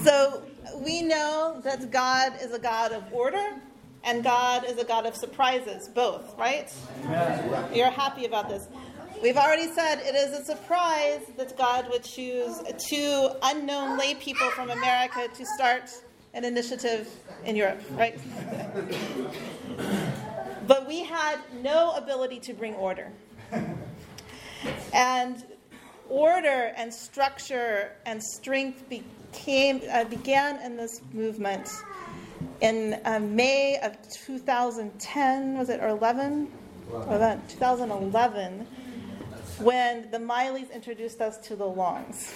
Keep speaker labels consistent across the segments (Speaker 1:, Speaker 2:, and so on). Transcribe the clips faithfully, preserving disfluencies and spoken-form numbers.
Speaker 1: So we know that God is a God of order and God is a God of surprises, both, right? Amen. You're happy about this. We've already said it is a surprise that God would choose two unknown lay people from America to start an initiative in Europe, right? But we had no ability to bring order. And order and structure and strength became uh, began in this movement in uh, May of two thousand ten, was it, or eleven? eleven, twenty eleven, when the Mileys introduced us to the Longs.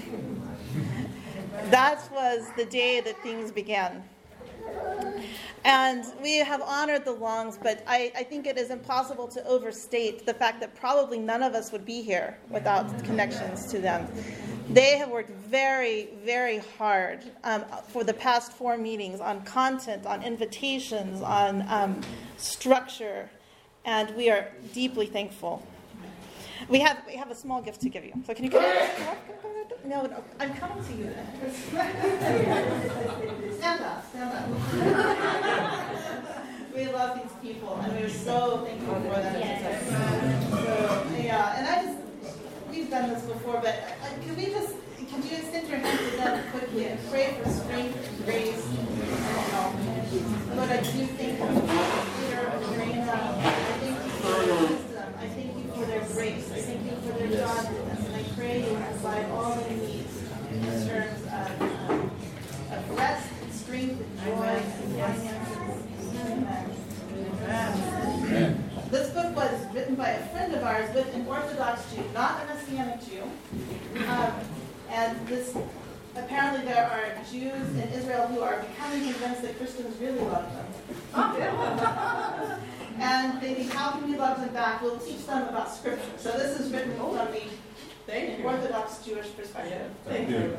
Speaker 1: That was the day that things began. And we have honored the Longs, but I, I think it is impossible to overstate the fact that probably none of us would be here without connections to them. They have worked very, very hard um, for the past four meetings on content, on invitations, on um, structure, and we are deeply thankful. We have we have a small gift to give you. So can you come up? No, no, I'm coming to you. Stand up, stand up. We love these people, and we're so thankful for them. Yes. So, yeah, and I just, we've done this before, but uh, can we just, can you extend your hand to them quickly and pray for strength and grace? Lord, I do thank you for Peter and Marina. I thank you for their wisdom. I thank you for their grace. I thank you for their godliness. And I pray you provide all their needs in terms of, um, of rest and strength and joy and finances. Amen. Amen. This book was written by a friend of ours with an Orthodox Jew, not a Messianic Jew. Um, and this apparently there are Jews in Israel who are becoming convinced that Christians really love them. And they think, how can we love them back? We'll teach them about Scripture. So this is written from the Orthodox Jewish perspective.
Speaker 2: Thank you.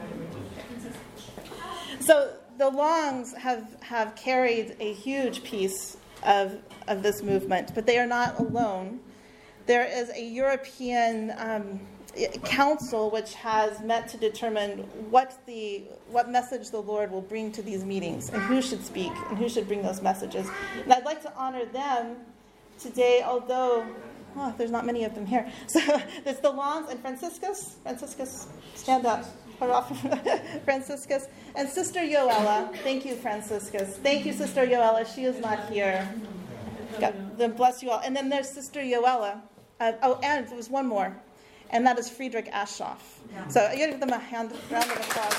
Speaker 1: So the Longs have, have carried a huge piece of, of this movement, but they are not alone. There is a European um, council which has met to determine what the what message the Lord will bring to these meetings and who should speak and who should bring those messages. And I'd like to honor them today, although oh, there's not many of them here. So there's the Longs and Franciscus. Franciscus, stand up. Franciscus and Sister Yoella. Thank you, Franciscus. Thank you, Sister Yoella. She is not here. God, then bless you all. And then there's Sister Yoella. Uh, oh, and there was one more. And that is Friedrich Aschoff. Yeah. So you give them a hand, round of applause.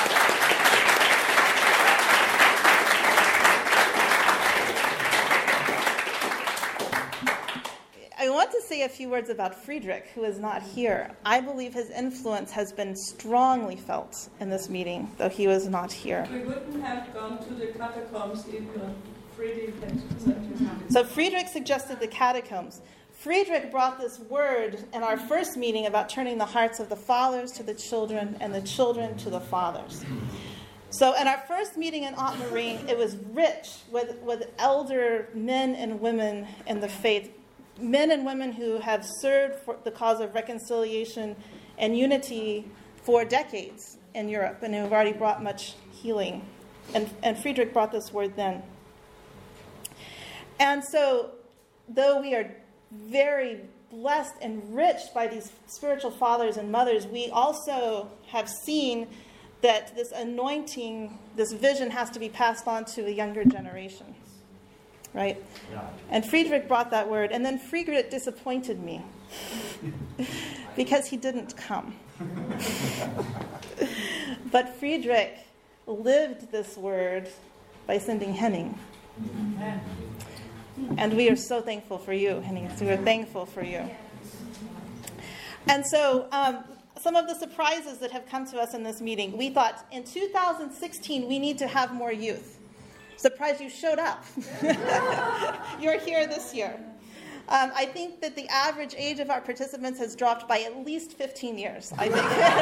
Speaker 1: I want to say a few words about Friedrich, who is not here. I believe his influence has been strongly felt in this meeting, though he was not here.
Speaker 2: We wouldn't have gone to the catacombs if Friedrich had.
Speaker 1: So Friedrich suggested the catacombs. Friedrich brought this word in our first meeting about turning the hearts of the fathers to the children and the children to the fathers. So in our first meeting in Aunt Marine, it was rich with, with elder men and women in the faith, men and women who have served for the cause of reconciliation and unity for decades in Europe and who have already brought much healing. And, and Friedrich brought this word then. And so, though we are very blessed and enriched by these spiritual fathers and mothers, we also have seen that this anointing, this vision has to be passed on to a younger generation, right? Yeah. And Friedrich brought that word, and then Friedrich disappointed me because he didn't come. But Friedrich lived this word by sending Henning. Amen. And we are so thankful for you, Henning. So we're thankful for you. And so um, some of the surprises that have come to us in this meeting, we thought in two thousand sixteen we need to have more youth. Surprised you showed up. You're here this year. Um, I think that the average age of our participants has dropped by at least fifteen years, I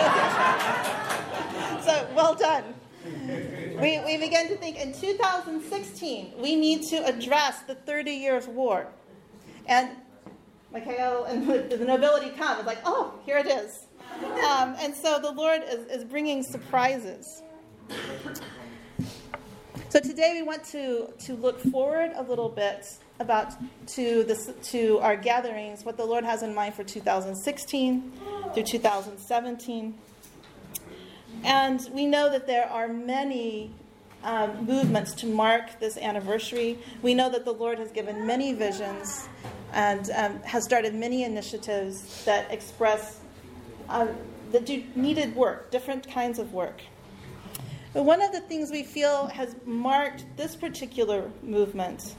Speaker 1: think. So well done. We, we began to think in two thousand sixteen, we need to address the thirty years war. And Mikhail and the nobility come. It's like, oh, here it is. Um, and so the Lord is, is bringing surprises. So today we want to, to look forward a little bit about to this to our gatherings, what the Lord has in mind for two thousand sixteen through two thousand seventeen. And we know that there are many um, movements to mark this anniversary. We know that the Lord has given many visions and um, has started many initiatives that express um, that do needed work, different kinds of work. But one of the things we feel has marked this particular movement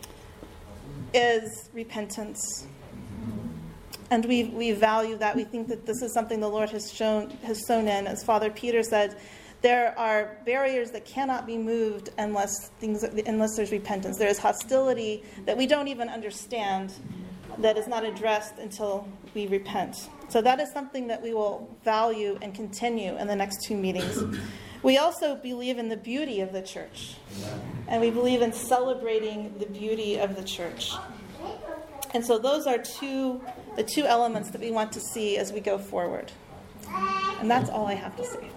Speaker 1: is repentance. And we we value that. We think that this is something the Lord has shown has sown in. As Father Peter said, there are barriers that cannot be moved unless things unless there's repentance. There is hostility that we don't even understand that is not addressed until we repent. So that is something that we will value and continue in the next two meetings. We also believe in the beauty of the church. And we believe in celebrating the beauty of the church. And so those are two the two elements that we want to see as we go forward. And that's all I have to say.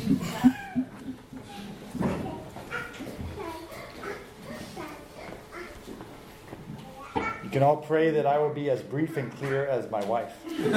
Speaker 3: You can all pray that I will be as brief and clear as my wife.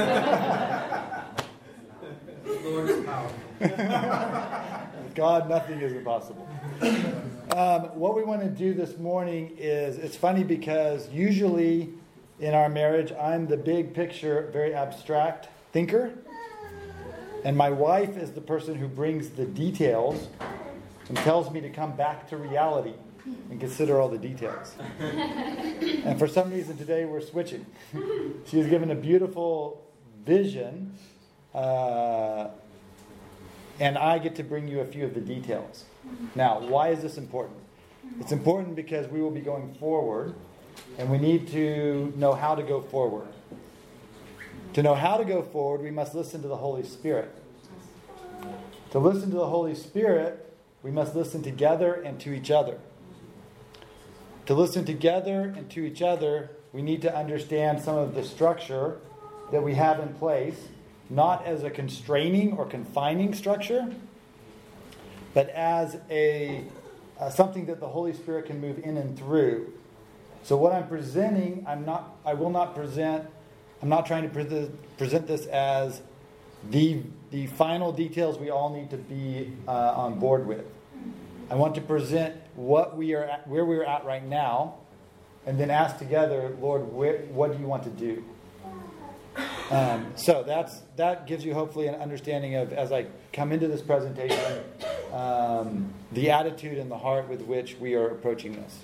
Speaker 4: Lord is powerful.
Speaker 3: With God, nothing is impossible. Um, what we want to do this morning is, it's funny because usually in our marriage, I'm the big picture, very abstract thinker. And my wife is the person who brings the details and tells me to come back to reality and consider all the details. And for some reason today we're switching. She has given a beautiful vision, uh, and I get to bring you a few of the details. Now, why is this important? It's important because we will be going forward, and we need to know how to go forward. To know how to go forward, we must listen to the Holy Spirit. To listen to the Holy Spirit, we must listen together and to each other. To listen together and to each other, we need to understand some of the structure that we have in place, not as a constraining or confining structure, but as a uh, something that the Holy Spirit can move in and through. So what I'm presenting, I'm not. I will not present. I'm not trying to pre- present this as the the final details we all need to be uh, on board with. I want to present what we are at, where we are at right now, and then ask together, Lord, where, what do you want to do? Um, so that's that gives you hopefully an understanding of, as I come into this presentation, um, the attitude and the heart with which we are approaching this.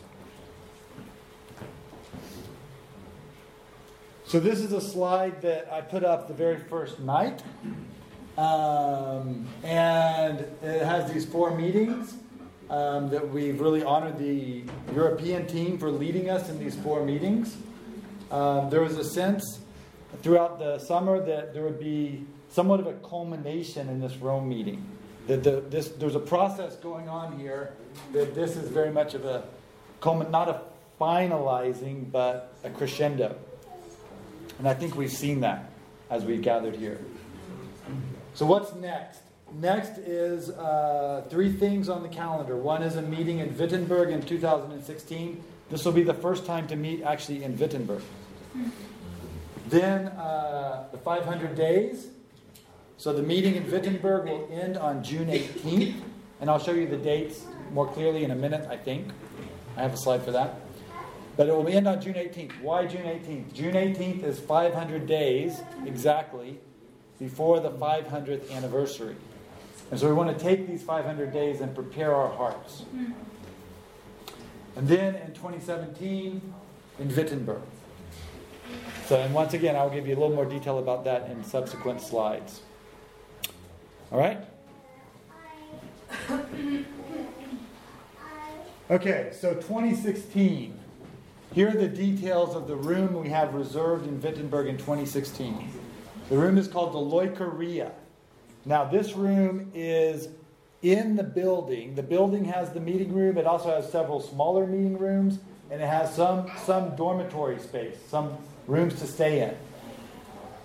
Speaker 3: So this is a slide that I put up the very first night. Um, and it has these four meetings um, that we've really honored the European team for leading us in these four meetings. Um, there was a sense throughout the summer that there would be somewhat of a culmination in this Rome meeting. That the, this, there's a process going on here that this is very much of a, not a finalizing, but a crescendo. And I think we've seen that as we've gathered here. So what's next? Next is uh, three things on the calendar. One is a meeting in Wittenberg in two thousand sixteen. This will be the first time to meet actually in Wittenberg. Then uh, the five hundred days. So the meeting in Wittenberg will end on June eighteenth. And I'll show you the dates more clearly in a minute, I think. I have a slide for that. But it will end on June eighteenth. Why June eighteenth? June eighteenth is five hundred days exactly before the five hundredth anniversary. And so we want to take these five hundred days and prepare our hearts. And then in twenty seventeen, in Wittenberg. So, and once again, I'll give you a little more detail about that in subsequent slides. All right? Okay, so twenty sixteen. Here are the details of the room we have reserved in Wittenberg in twenty sixteen. The room is called the Leukeria. Now, this room is in the building. The building has the meeting room. It also has several smaller meeting rooms. And it has some, some dormitory space, some rooms to stay in.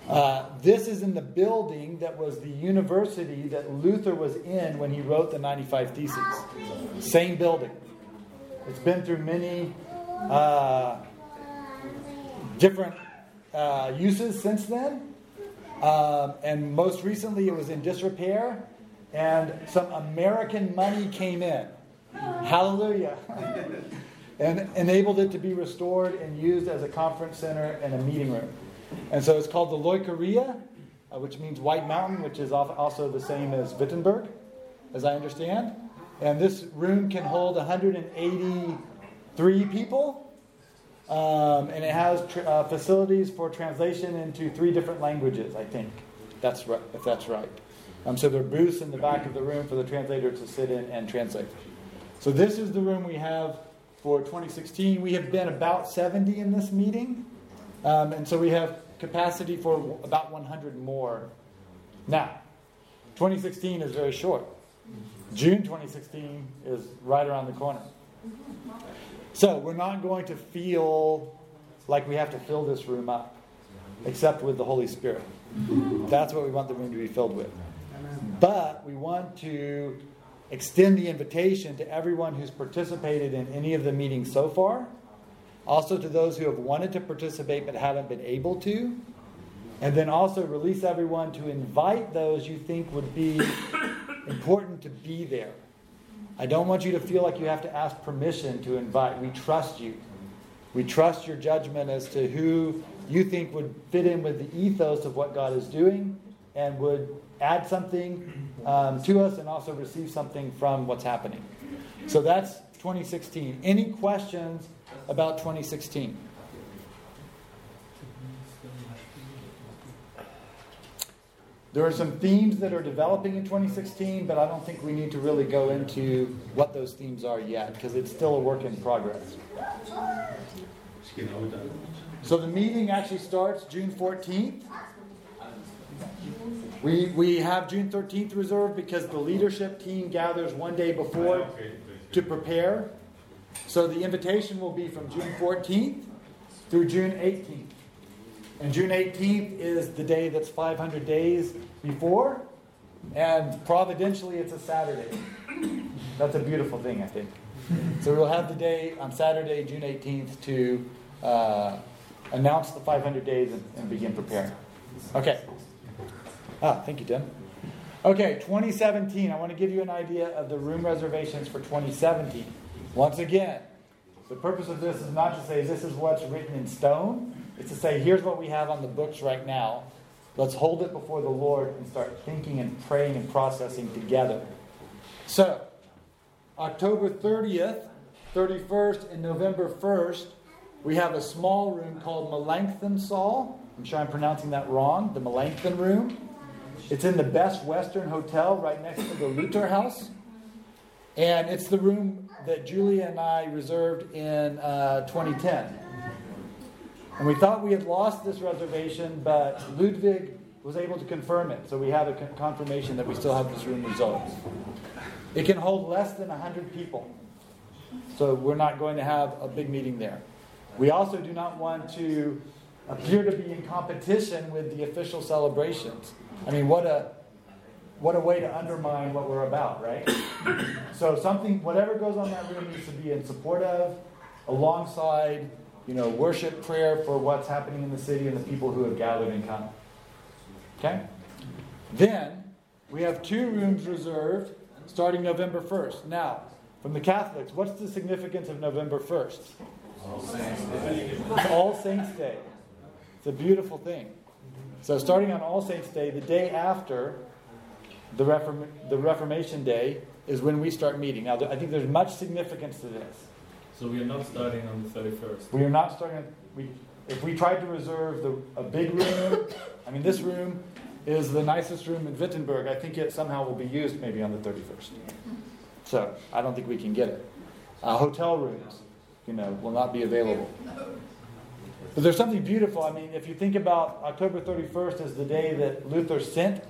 Speaker 3: Uh, this is in the building that was the university that Luther was in when he wrote the ninety-five Theses. Same building. It's been through many uh, different uh, uses since then. Um, and most recently it was in disrepair. And some American money came in. Hallelujah. And enabled it to be restored and used as a conference center and a meeting room. And so it's called the Leukeria, uh, which means White Mountain, which is also the same as Wittenberg, as I understand. And this room can hold one hundred eighty-three people. Um, and it has tr- uh, facilities for translation into three different languages, I think. That's right, if that's right. Um, so there are booths in the back of the room for the translator to sit in and translate. So this is the room we have for twenty sixteen. We have been about seventy in this meeting. Um, and so we have capacity for about one hundred more. Now, twenty sixteen is very short. June twenty sixteen is right around the corner. So we're not going to feel like we have to fill this room up, except with the Holy Spirit. That's what we want the room to be filled with. But we want to extend the invitation to everyone who's participated in any of the meetings so far. Also to those who have wanted to participate but haven't been able to. And then also release everyone to invite those you think would be important to be there. I don't want you to feel like you have to ask permission to invite. We trust you. We trust your judgment as to who you think would fit in with the ethos of what God is doing and would add something um, to us and also receive something from what's happening. So that's twenty sixteen. Any questions about twenty sixteen? There are some themes that are developing in twenty sixteen, but I don't think we need to really go into what those themes are yet, because it's still a work in progress. So the meeting actually starts June fourteenth. We we have June thirteenth reserved because the leadership team gathers one day before to prepare. So the invitation will be from June fourteenth through June eighteenth. And June eighteenth is the day that's five hundred days before. And providentially, it's a Saturday. That's a beautiful thing, I think. So we'll have the day on Saturday, June eighteenth, to uh, announce the five hundred days and, and begin preparing. Okay. Ah, thank you, Tim. Okay, twenty seventeen. I want to give you an idea of the room reservations for twenty seventeen. Once again, the purpose of this is not to say this is what's written in stone. It's to say here's what we have on the books right now. Let's hold it before the Lord and start thinking and praying and processing together. So, October thirtieth, thirty-first, and November first, we have a small room called Melanchthon Saal. I'm sure I'm pronouncing that wrong. The Melanchthon Room. It's in the Best Western Hotel right next to the Luther House. And it's the room that Julia and I reserved in uh, twenty ten. And we thought we had lost this reservation, but Ludwig was able to confirm it. So we have a con- confirmation that we still have this room reserved. It can hold less than one hundred people. So we're not going to have a big meeting there. We also do not want to appear to be in competition with the official celebrations. I mean, what a what a way to undermine what we're about, right? So something, whatever goes on that room needs to be in support of, alongside, you know, worship, prayer for what's happening in the city and the people who have gathered and come. Okay? Then, we have two rooms reserved starting November first. Now, from the Catholics, what's the significance of November first?
Speaker 4: All Saints Day.
Speaker 3: It's All Saints Day. It's a beautiful thing. So starting on All Saints Day, the day after the, Reform- the Reformation Day is when we start meeting. Now, I think there's much significance to this.
Speaker 5: So we are not starting on the thirty-first.
Speaker 3: We are not starting. We, if we tried to reserve the, a big room, I mean, this room is the nicest room in Wittenberg. I think it somehow will be used maybe on the thirty-first. So I don't think we can get it. Uh, hotel rooms, you know, will not be available. But there's something beautiful. I mean, if you think about October thirty-first as the day that Luther sent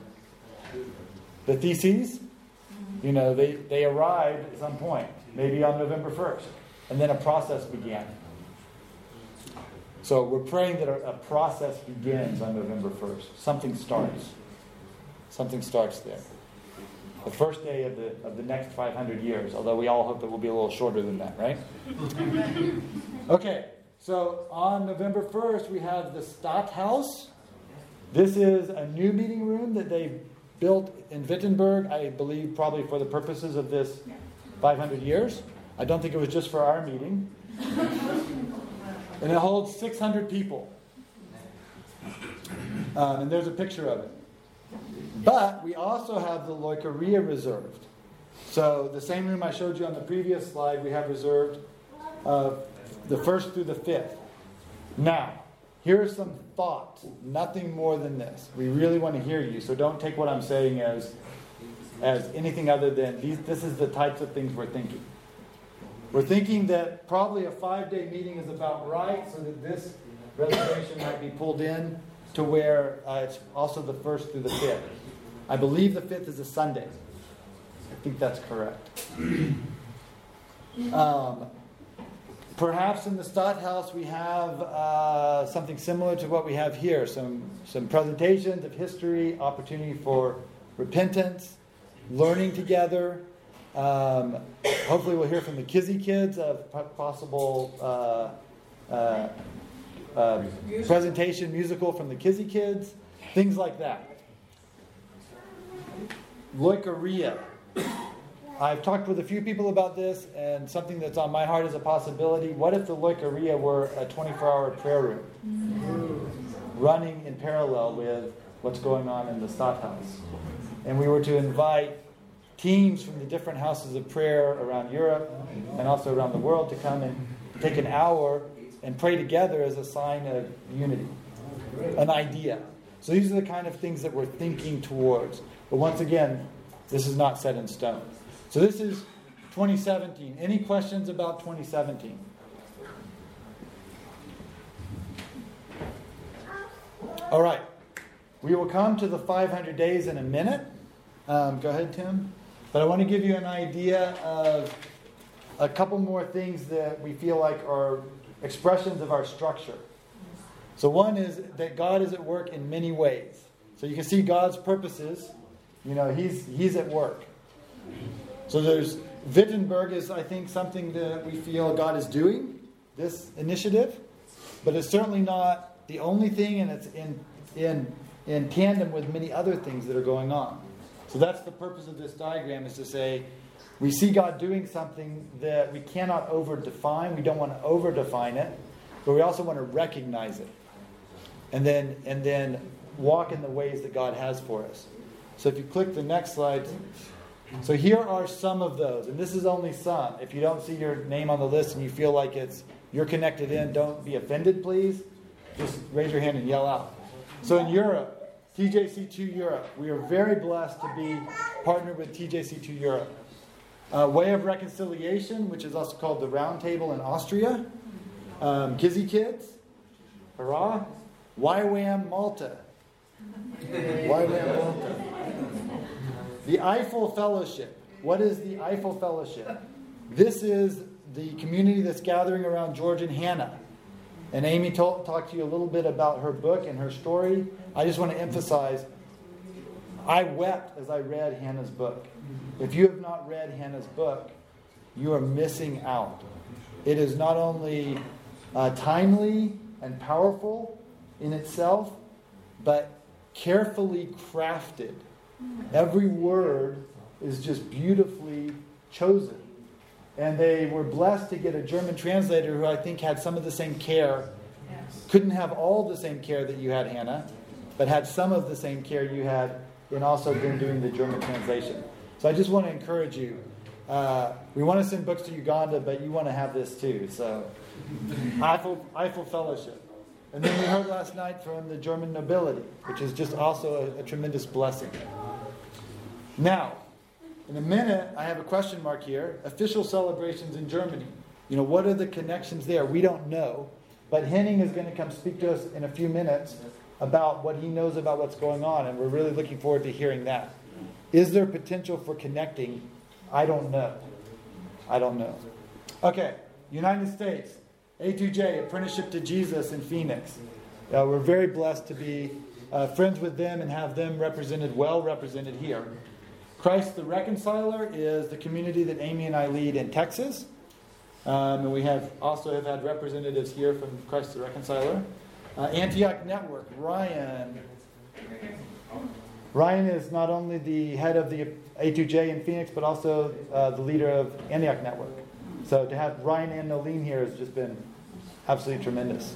Speaker 3: the theses, you know, they, they arrived at some point, maybe on November first. And then a process began. So we're praying that a, a process begins on November first. Something starts. Something starts there. The first day of the of the next five hundred years, although we all hope it will be a little shorter than that, right? Okay, so on November first, we have the Stadthaus. This is a new meeting room that they built in Wittenberg, I believe probably for the purposes of this five hundred years. I don't think it was just for our meeting. And it holds six hundred people. Um, and there's a picture of it. But we also have the Leukeria reserved. So the same room I showed you on the previous slide, we have reserved uh, the first through the fifth. Now, here's some thought, nothing more than this. We really want to hear you, so don't take what I'm saying as, as anything other than these. This is the types of things we're thinking. We're thinking that probably a five-day meeting is about right, so that this reservation might be pulled in to where uh, it's also the first through the fifth. I believe the fifth is a Sunday. I think that's correct. Um, perhaps in the Stadthaus we have uh, something similar to what we have here. Some, some presentations of history, opportunity for repentance, learning together. Um, hopefully we'll hear from the Kizzy kids of possible uh, uh, uh, presentation, musical from the Kizzy kids, things like that. Leukeria. I've talked with a few people about this, and something that's on my heart is a possibility. What if the Leukeria were a twenty-four hour prayer room, mm-hmm. running in parallel with what's going on in the Stadthaus? And we were to invite teams from the different houses of prayer around Europe and also around the world to come and take an hour and pray together as a sign of unity, an idea. So these are the kind of things that we're thinking towards. But once again, this is not set in stone. So this is twenty seventeen. Any questions about twenty seventeen? All right. We will come to the five hundred days in a minute. Um, go ahead, Tim. But I want to give you an idea of a couple more things that we feel like are expressions of our structure. So one is that God is at work in many ways. So you can see God's purposes. You know, He's He's at work. So there's Wittenberg is, I think, something that we feel God is doing, this initiative. But it's certainly not the only thing, and it's in in in tandem with many other things that are going on. So that's the purpose of this diagram, is to say we see God doing something that we cannot over-define. We don't want to over-define it, but we also want to recognize it. And then and then walk in the ways that God has for us. So if you click the next slide. So here are some of those, and this is only some. If you don't see your name on the list and you feel like it's you're connected in, don't be offended, please. Just raise your hand and yell out. So in Europe, T J C two Europe, we are very blessed to be partnered with T J C two Europe. Uh, Way of Reconciliation, which is also called the Round Table in Austria. Um, Kizzy Kids, hurrah. Y WAM Malta. Y WAM Malta. The Eiffel Fellowship. What is the Eiffel Fellowship? This is the community that's gathering around George and Hannah. And Amy told, talked to you a little bit about her book and her story. I just want to emphasize, I wept as I read Hannah's book. If you have not read Hannah's book, you are missing out. It is not only uh, timely and powerful in itself, but carefully crafted. Every word is just beautifully chosen. And they were blessed to get a German translator who I think had some of the same care. Couldn't have all the same care that you had, Hannah, but had some of the same care you had in also been doing the German translation. So I just want to encourage you. Uh, we want to send books to Uganda, but you want to have this too. So Eiffel, Eiffel Fellowship. And then we heard last night from the German nobility, which is just also a, a tremendous blessing. Now, in a minute, I have a question mark here. Official celebrations in Germany. You know, what are the connections there? We don't know. But Henning is going to come speak to us in a few minutes about what he knows about what's going on, and we're really looking forward to hearing that. Is there potential for connecting? I don't know. I don't know. Okay, United States. A two J, Apprenticeship to Jesus in Phoenix. Uh, we're very blessed to be uh, friends with them and have them represented, well represented here. Christ the Reconciler is the community that Amy and I lead in Texas. Um, and we have also have had representatives here from Christ the Reconciler. Uh, Antioch Network, Ryan. Ryan is not only the head of the A two J in Phoenix, but also uh, the leader of Antioch Network. So to have Ryan and Nolene here has just been absolutely tremendous.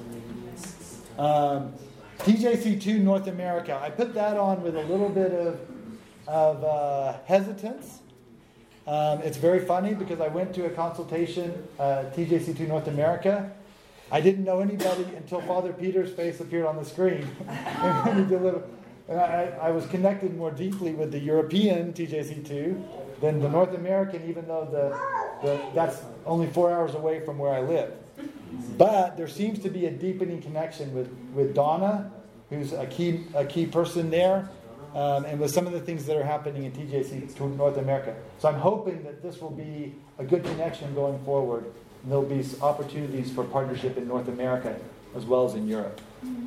Speaker 3: Um, T J C two North America. I put that on with a little bit of, of uh, hesitance. Um, it's very funny because I went to a consultation, uh, T J C two North America. I didn't know anybody until Father Peter's face appeared on the screen. and, he delivered. and I, I was connected more deeply with the European T J C two than the North American, even though the, the that's only four hours away from where I live. But there seems to be a deepening connection with, with Donna, who's a key a key person there, um, and with some of the things that are happening in T J C two North America. So I'm hoping that this will be a good connection going forward. And there'll be opportunities for partnership in North America as well as in Europe.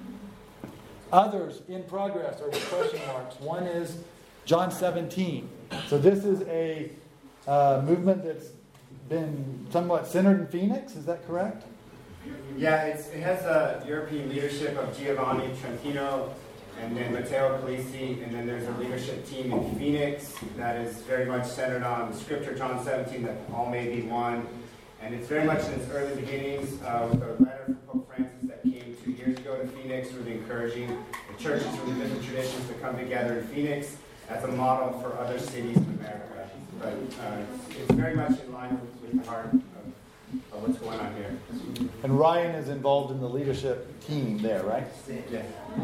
Speaker 3: Others in progress are with question marks. One is John seventeen. So this is a uh, movement that's been somewhat centered in Phoenix. Is that correct?
Speaker 6: Yeah, it's, it has a European leadership of Giovanni Trentino and then Matteo Calisi, and then there's a leadership team in Phoenix that is very much centered on Scripture, John seventeen, that all may be one. And it's very much in its early beginnings uh, with a letter from Pope Francis that came two years ago to Phoenix, really encouraging the churches from the different traditions to come together in Phoenix as a model for other cities in America. But uh, it's very much in line with, with the heart of, of what's going on here.
Speaker 3: And Ryan is involved in the leadership team there, right?
Speaker 6: Yeah.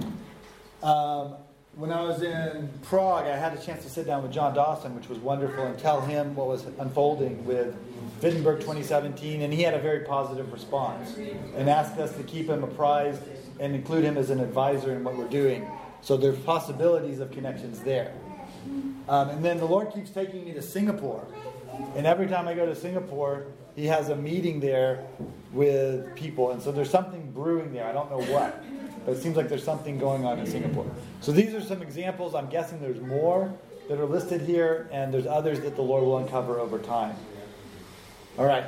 Speaker 3: Um, when I was in Prague, I had a chance to sit down with John Dawson, which was wonderful, and tell him what was unfolding with Wittenberg twenty seventeen, and he had a very positive response and asked us to keep him apprised and include him as an advisor in what we're doing. So there's possibilities of connections there. Um, and then the Lord keeps taking me to Singapore. And every time I go to Singapore, he has a meeting there with people. And so there's something brewing there. I don't know what. But it seems like there's something going on in Singapore. So these are some examples. I'm guessing there's more that are listed here. And there's others that the Lord will uncover over time. All right.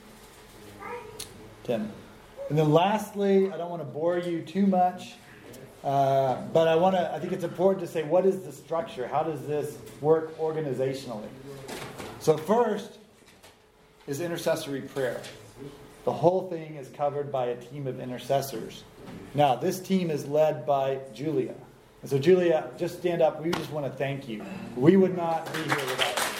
Speaker 3: Tim. And then lastly, I don't want to bore you too much. Uh, but I want to. I think it's important to say, what is the structure? How does this work organizationally? So first is intercessory prayer. The whole thing is covered by a team of intercessors. Now, this team is led by Julia. And so, Julia, just stand up. We just want to thank you. We would not be here without you.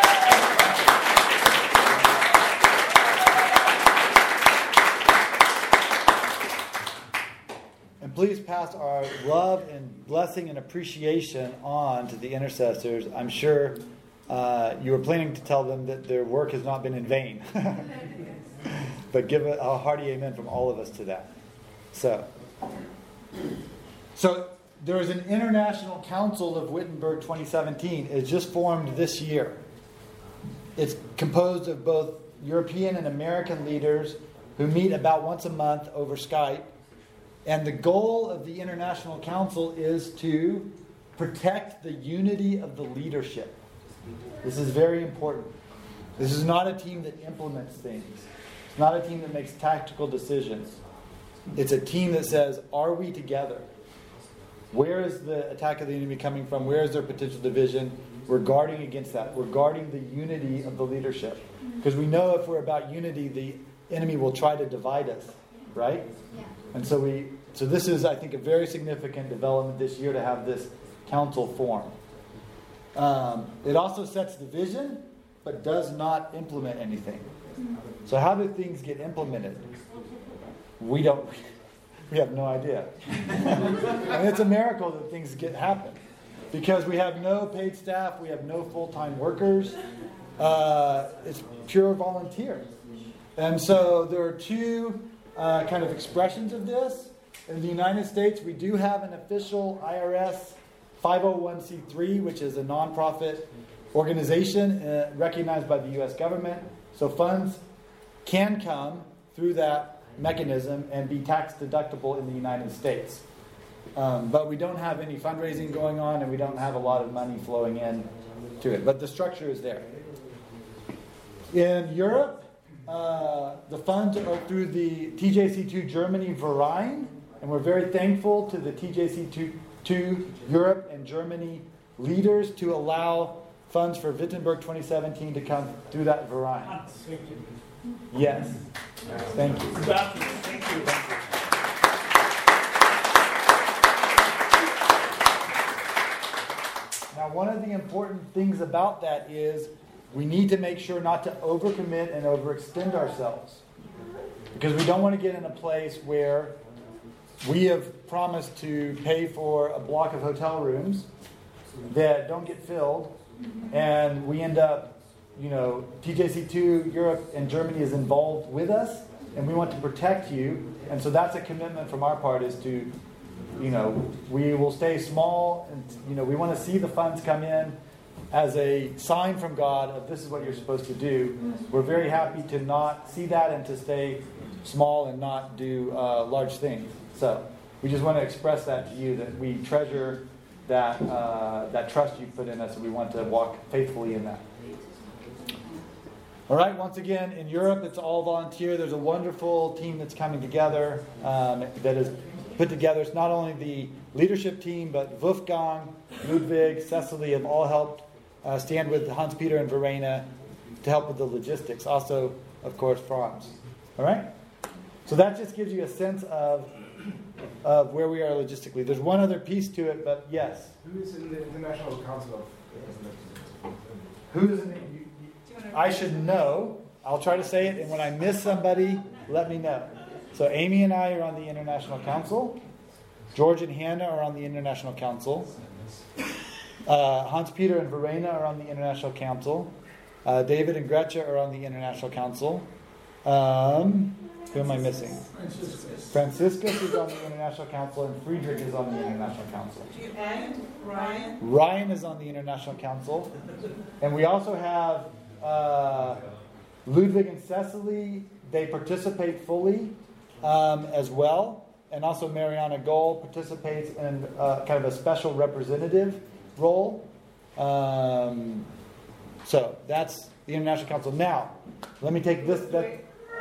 Speaker 3: And please pass our love and blessing and appreciation on to the intercessors. I'm sure uh, you were planning to tell them that their work has not been in vain. But give a, a hearty amen from all of us to that. So, so there is an International Council of Wittenberg twenty seventeen. It's just formed this year. It's composed of both European and American leaders who meet about once a month over Skype. And the goal of the International Council is to protect the unity of the leadership. This is very important. This is not a team that implements things. It's not a team that makes tactical decisions. It's a team that says, are we together? Where is the attack of the enemy coming from? Where is their potential division? We're guarding against that. We're guarding the unity of the leadership. Because we know if we're about unity, the enemy will try to divide us. Right? Yeah. And so we, so this is, I think, a very significant development this year to have this council formed. Um, it also sets the vision, but does not implement anything. So how do things get implemented? We don't. We have no idea. And it's a miracle that things get happen, because we have no paid staff, we have no full-time workers. Uh, it's pure volunteer, and so there are two. Uh, kind of expressions of this. In the United States, we do have an official I R S five oh one c three, which is a nonprofit organization uh, recognized by the U S government. So funds can come through that mechanism and be tax deductible in the United States. Um, but we don't have any fundraising going on, and we don't have a lot of money flowing in to it. But the structure is there. In Europe, uh, the funds are through the T J C two Germany Verein, and we're very thankful to the T J C two Europe and Germany leaders to allow funds for Wittenberg twenty seventeen to come through that Verein. Yes. Thank you.
Speaker 2: Thank you.
Speaker 3: Now, one of the important things about that is we need to make sure not to overcommit and overextend ourselves. Because we don't want to get in a place where we have promised to pay for a block of hotel rooms that don't get filled, and we end up, you know, T J C two Europe and Germany is involved with us, and we want to protect you. And so that's a commitment from our part, is to, you know, we will stay small, and, you know, we want to see the funds come in as a sign from God of this is what you're supposed to do. We're very happy to not see that and to stay small and not do uh, large things. So we just want to express that to you, that we treasure that uh, that trust you put in us, and we want to walk faithfully in that. All right, once again, in Europe, it's all volunteer. There's a wonderful team that's coming together um, that is put together. It's not only the leadership team, but Wolfgang, Ludwig, Cecily have all helped uh, stand with Hans-Peter and Verena to help with the logistics. Also, of course, Franz. All right? So that just gives you a sense of, of where we are logistically. There's one other piece to it, but yes.
Speaker 7: Who is in the International Council of...
Speaker 3: Who's in the... You, you, I should know. I'll try to say it, and when I miss somebody, let me know. So Amy and I are on the International Council. George and Hannah are on the International Council. Uh, Hans-Peter and Verena are on the International Council. Uh, David and Gretchen are on the International Council. Um, who am I missing?
Speaker 7: Franciscus.
Speaker 3: Franciscus is on the International Council, and Friedrich is on the International Council.
Speaker 1: And Ryan.
Speaker 3: Ryan is on the International Council. And we also have uh, Ludwig and Cecily. They participate fully um, as well. And also Mariana Gold participates in uh, kind of a special representative role. Um, so that's the International Council. Now, let me take this... That,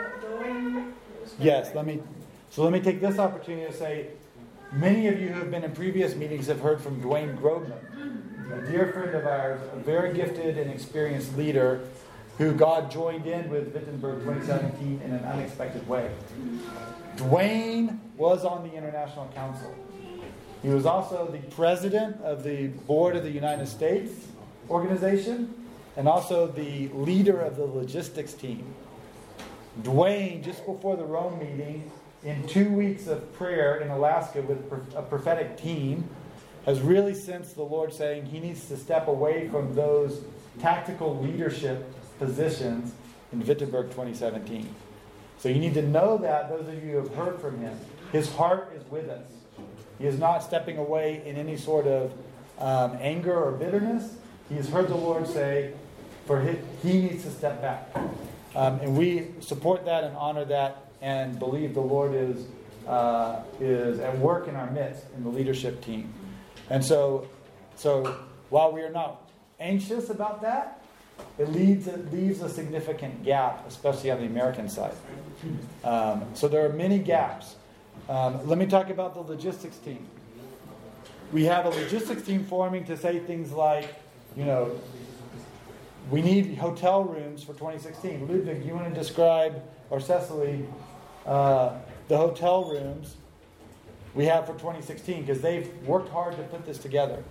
Speaker 3: Yes, let me. So let me take this opportunity to say, many of you who have been in previous meetings have heard from Dwayne Grobman, a dear friend of ours, a very gifted and experienced leader who God joined in with Wittenberg twenty seventeen in an unexpected way. Dwayne was on the International Council. He was also the president of the board of the United States organization, and also the leader of the logistics team. Dwayne, just before the Rome meeting, in two weeks of prayer in Alaska with a prophetic team, has really sensed the Lord saying he needs to step away from those tactical leadership positions in Wittenberg twenty seventeen. So you need to know that, those of you who have heard from him. His heart is with us. He is not stepping away in any sort of um, anger or bitterness. He has heard the Lord say for his, he needs to step back. Um, and we support that and honor that and believe the Lord is uh, is at work in our midst in the leadership team. And so, so while we are not anxious about that, it leads it leaves a significant gap, especially on the American side. Um, so there are many gaps. Um, let me talk about the logistics team. We have a logistics team forming to say things like, you know, we need hotel rooms for twenty sixteen. Ludwig, you want to describe, or Cecily, uh, the hotel rooms we have for twenty sixteen, because they've worked hard to put this together.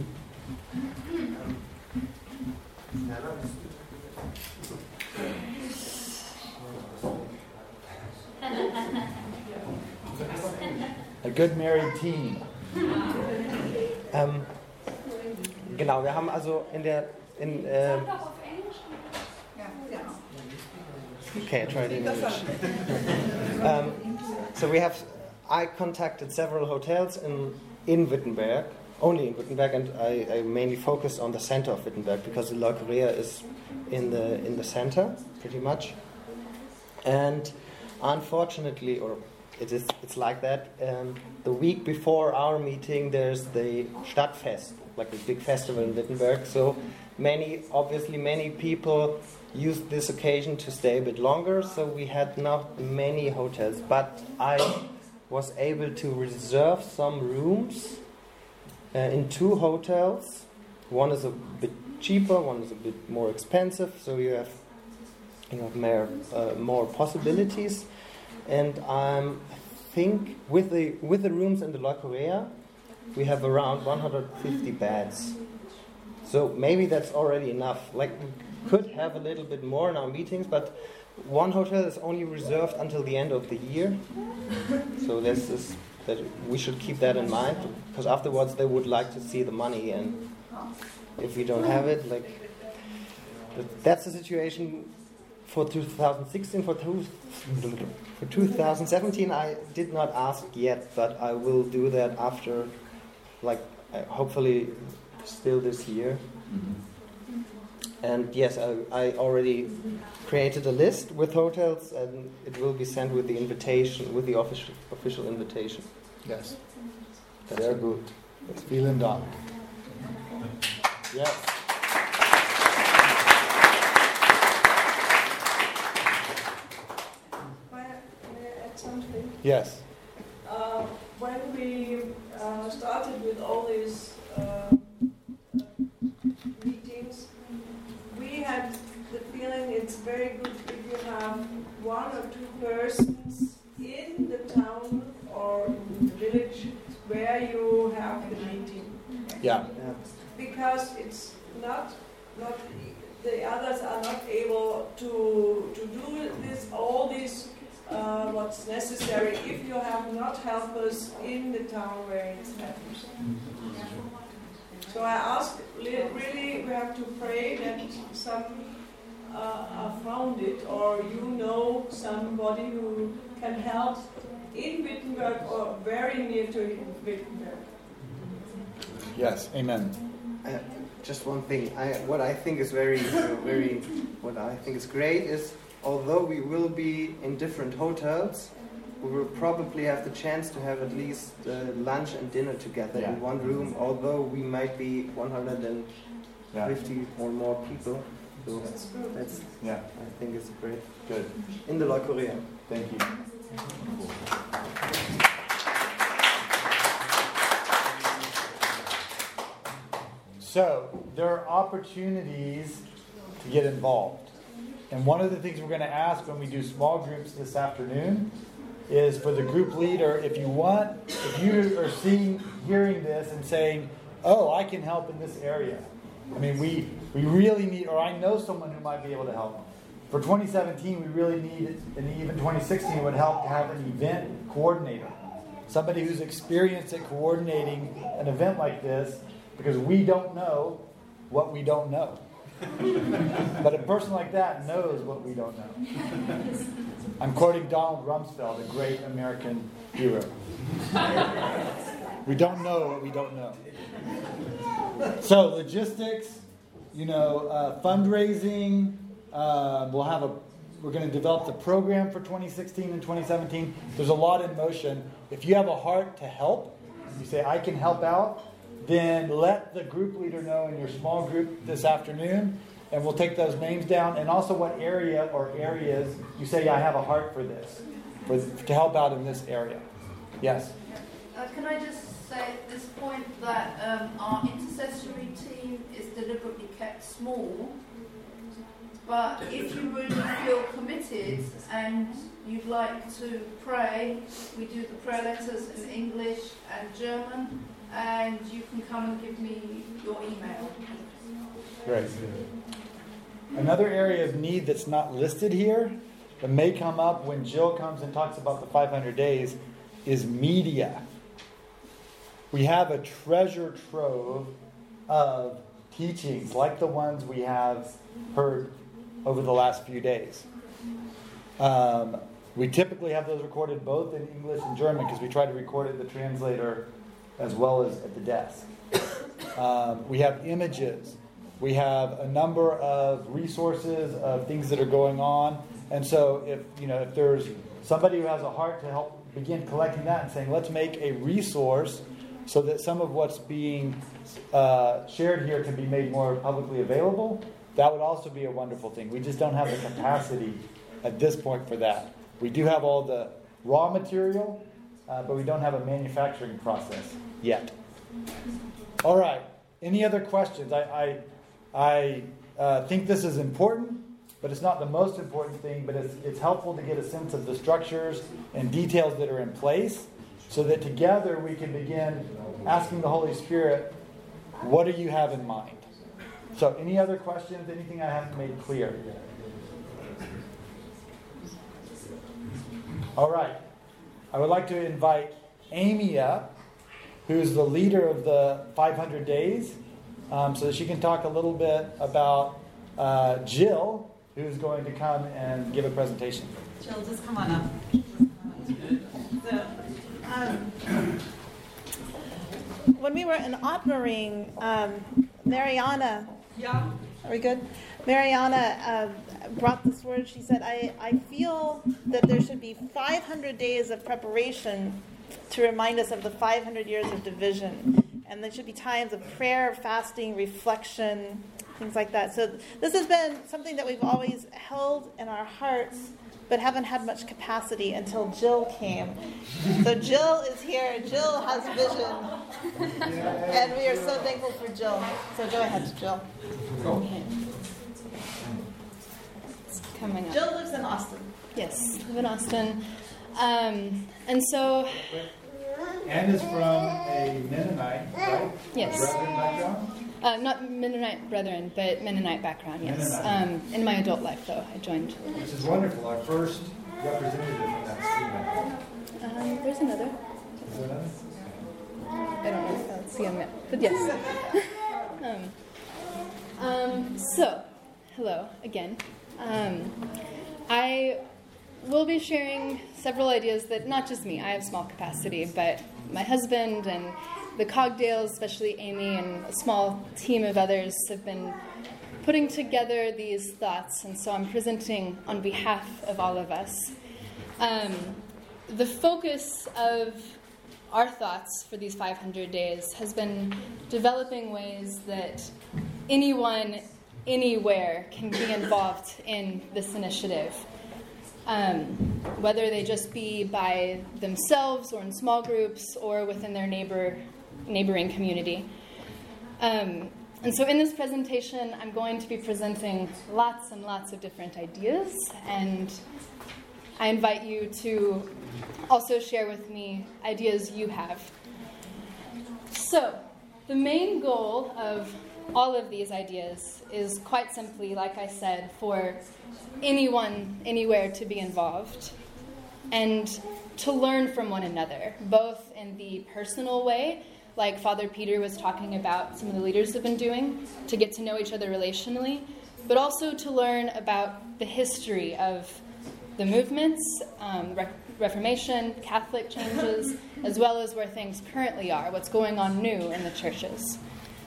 Speaker 3: A good married team.
Speaker 8: Ähm, genau, wir haben also in der in äh, okay, I tried in English. um, so we have I contacted several hotels in in Wittenberg, only in Wittenberg, and I, I mainly focused on the center of Wittenberg because the Leukeria is in the in the center pretty much. And unfortunately, or it is, it's like that. Um, the week before our meeting, there's the Stadtfest, like a big festival in Wittenberg. So many, obviously, many people used this occasion to stay a bit longer. So we had not many hotels, but I was able to reserve some rooms uh, in two hotels. One is a bit cheaper, one is a bit more expensive. So you have you have more uh, more possibilities. And um, I think with the with the rooms in the La Correa, we have around one hundred fifty beds. So maybe that's already enough. Like we could have a little bit more in our meetings, but one hotel is only reserved until the end of the year. So this is that we should keep that in mind, because afterwards they would like to see the money, and if we don't have it, like that's the situation. For two thousand sixteen, for, two, for two thousand seventeen, I did not ask yet, but I will do that after, like, uh, hopefully still this year. Mm-hmm. And yes, I, I already created a list with hotels, and it will be sent with the invitation, with the official official invitation.
Speaker 3: Yes.
Speaker 8: That's
Speaker 3: Sehr gut. Vielen Dank. Yes.
Speaker 2: Something.
Speaker 3: Yes.
Speaker 2: Uh, when we uh, started with all these uh, meetings, we had the feeling it's very good if you have one or two persons in the town or in the village where you have the meeting.
Speaker 3: Yeah.
Speaker 2: Because it's not not the others are not able to to do this all these. Uh, what's necessary if you have not helpers in the town where it's happening. So I ask, really, we have to pray that some uh, are found it, or you know somebody who can help in Wittenberg or very near to Wittenberg.
Speaker 3: Yes, amen.
Speaker 8: Uh, just one thing. I, what I think is very, uh, very, what I think is great is, although we will be in different hotels, we will probably have the chance to have at least uh, lunch and dinner together yeah. in one room, although we might be one hundred fifty yeah. or more people. So that's, that's yeah. I think it's great.
Speaker 3: Good.
Speaker 8: In the La Correa.
Speaker 3: Thank you. So, there are opportunities to get involved. And one of the things we're going to ask when we do small groups this afternoon is for the group leader, if you want, if you are seeing, hearing this and saying, oh, I can help in this area. I mean, we, we really need, or I know someone who might be able to help. For twenty seventeen, we really need, and even twenty sixteen, it would help to have an event coordinator. Somebody who's experienced at coordinating an event like this, because we don't know what we don't know. But a person like that knows what we don't know. I'm quoting Donald Rumsfeld, a great American hero. We don't know what we don't know. So logistics, you know, uh, fundraising. Uh, we'll have a. We're going to develop the program for twenty sixteen and twenty seventeen. There's a lot in motion. If you have a heart to help, you say I can help out. Then let the group leader know in your small group this afternoon, and we'll take those names down. And also what area or areas you say, I have a heart for this, for, to help out in this area. Yes?
Speaker 9: Uh, can I just say at this point that um, our intercessory team is deliberately kept small, but if you really feel committed and you'd like to pray, we do the prayer letters in English and German. And you can come and give me your email.
Speaker 3: Great. Another area of need that's not listed here, that may come up when Jill comes and talks about the five hundred days, is media. We have a treasure trove of teachings like the ones we have heard over the last few days. Um, we typically have those recorded both in English and German because we try to record it in the translator as well as at the desk. Um, we have images. We have a number of resources of things that are going on. And so if, you know, if there's somebody who has a heart to help begin collecting that and saying, let's make a resource so that some of what's being uh, shared here can be made more publicly available, that would also be a wonderful thing. We just don't have the capacity at this point for that. We do have all the raw material, uh, but we don't have a manufacturing process yet. All right. Any other questions? I I, I uh, think this is important, but it's not the most important thing, but it's, it's helpful to get a sense of the structures and details that are in place so that together we can begin asking the Holy Spirit, what do you have in mind? So any other questions? Anything I haven't made clear? All right. I would like to invite Amy up, who's the leader of the five hundred days, um, so that she can talk a little bit about uh, Jill, who's going to come and give a presentation.
Speaker 1: Jill, just come on up. So, um, when we were in Otmering, um, Mariana,
Speaker 2: Yeah.
Speaker 1: are we good? Mariana uh, brought this word. She said, I, I feel that there should be five hundred days of preparation to remind us of the five hundred years of division. And there should be times of prayer, fasting, reflection, things like that. So this has been something that we've always held in our hearts, but haven't had much capacity until Jill came. So Jill is here. Jill has vision. And we are so thankful for Jill. So go ahead, Jill.
Speaker 10: Okay. It's coming up.
Speaker 1: Jill lives in Austin.
Speaker 10: Yes, live in Austin. Um, and so...
Speaker 3: Anne is from a Mennonite, right?
Speaker 10: Yes.
Speaker 3: Brethren background?
Speaker 10: Uh, not Mennonite brethren, but Mennonite background, yes.
Speaker 3: Mennonite.
Speaker 10: Um, in my adult life, though, I joined.
Speaker 3: Which is wonderful. Our first representative from that stream.
Speaker 10: Um, there's another.
Speaker 3: Is there another?
Speaker 10: I don't know if I'll see on that, but yes. um, um, so, hello again. Um, I will be sharing several ideas that not just me, I have small capacity, but my husband and the Cogdales, especially Amy, and a small team of others have been putting together these thoughts, and so I'm presenting on behalf of all of us. Um, the focus of our thoughts for these five hundred days has been developing ways that anyone, anywhere can be involved in this initiative. Um, whether they just be by themselves or in small groups or within their neighbor neighboring community. Um, and so in this presentation, I'm going to be presenting lots and lots of different ideas, and I invite you to also share with me ideas you have. So, the main goal of all of these ideas is quite simply, like I said, for anyone, anywhere to be involved and to learn from one another, both in the personal way, like Father Peter was talking about some of the leaders have been doing, to get to know each other relationally, but also to learn about the history of the movements, um, Re- Reformation, Catholic changes, as well as where things currently are, what's going on new in the churches.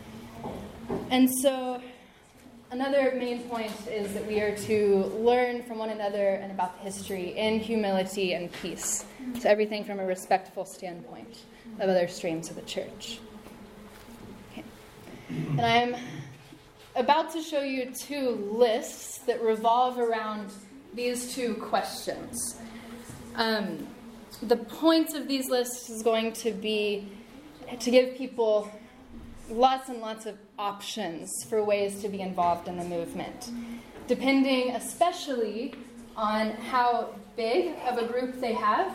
Speaker 10: And so another main point is that we are to learn from one another and about the history in humility and peace. So everything from a respectful standpoint of other streams of the church. Okay. And I'm about to show you two lists that revolve around these two questions. Um, the point of these lists is going to be to give people lots and lots of options for ways to be involved in the movement, depending especially on how big of a group they have,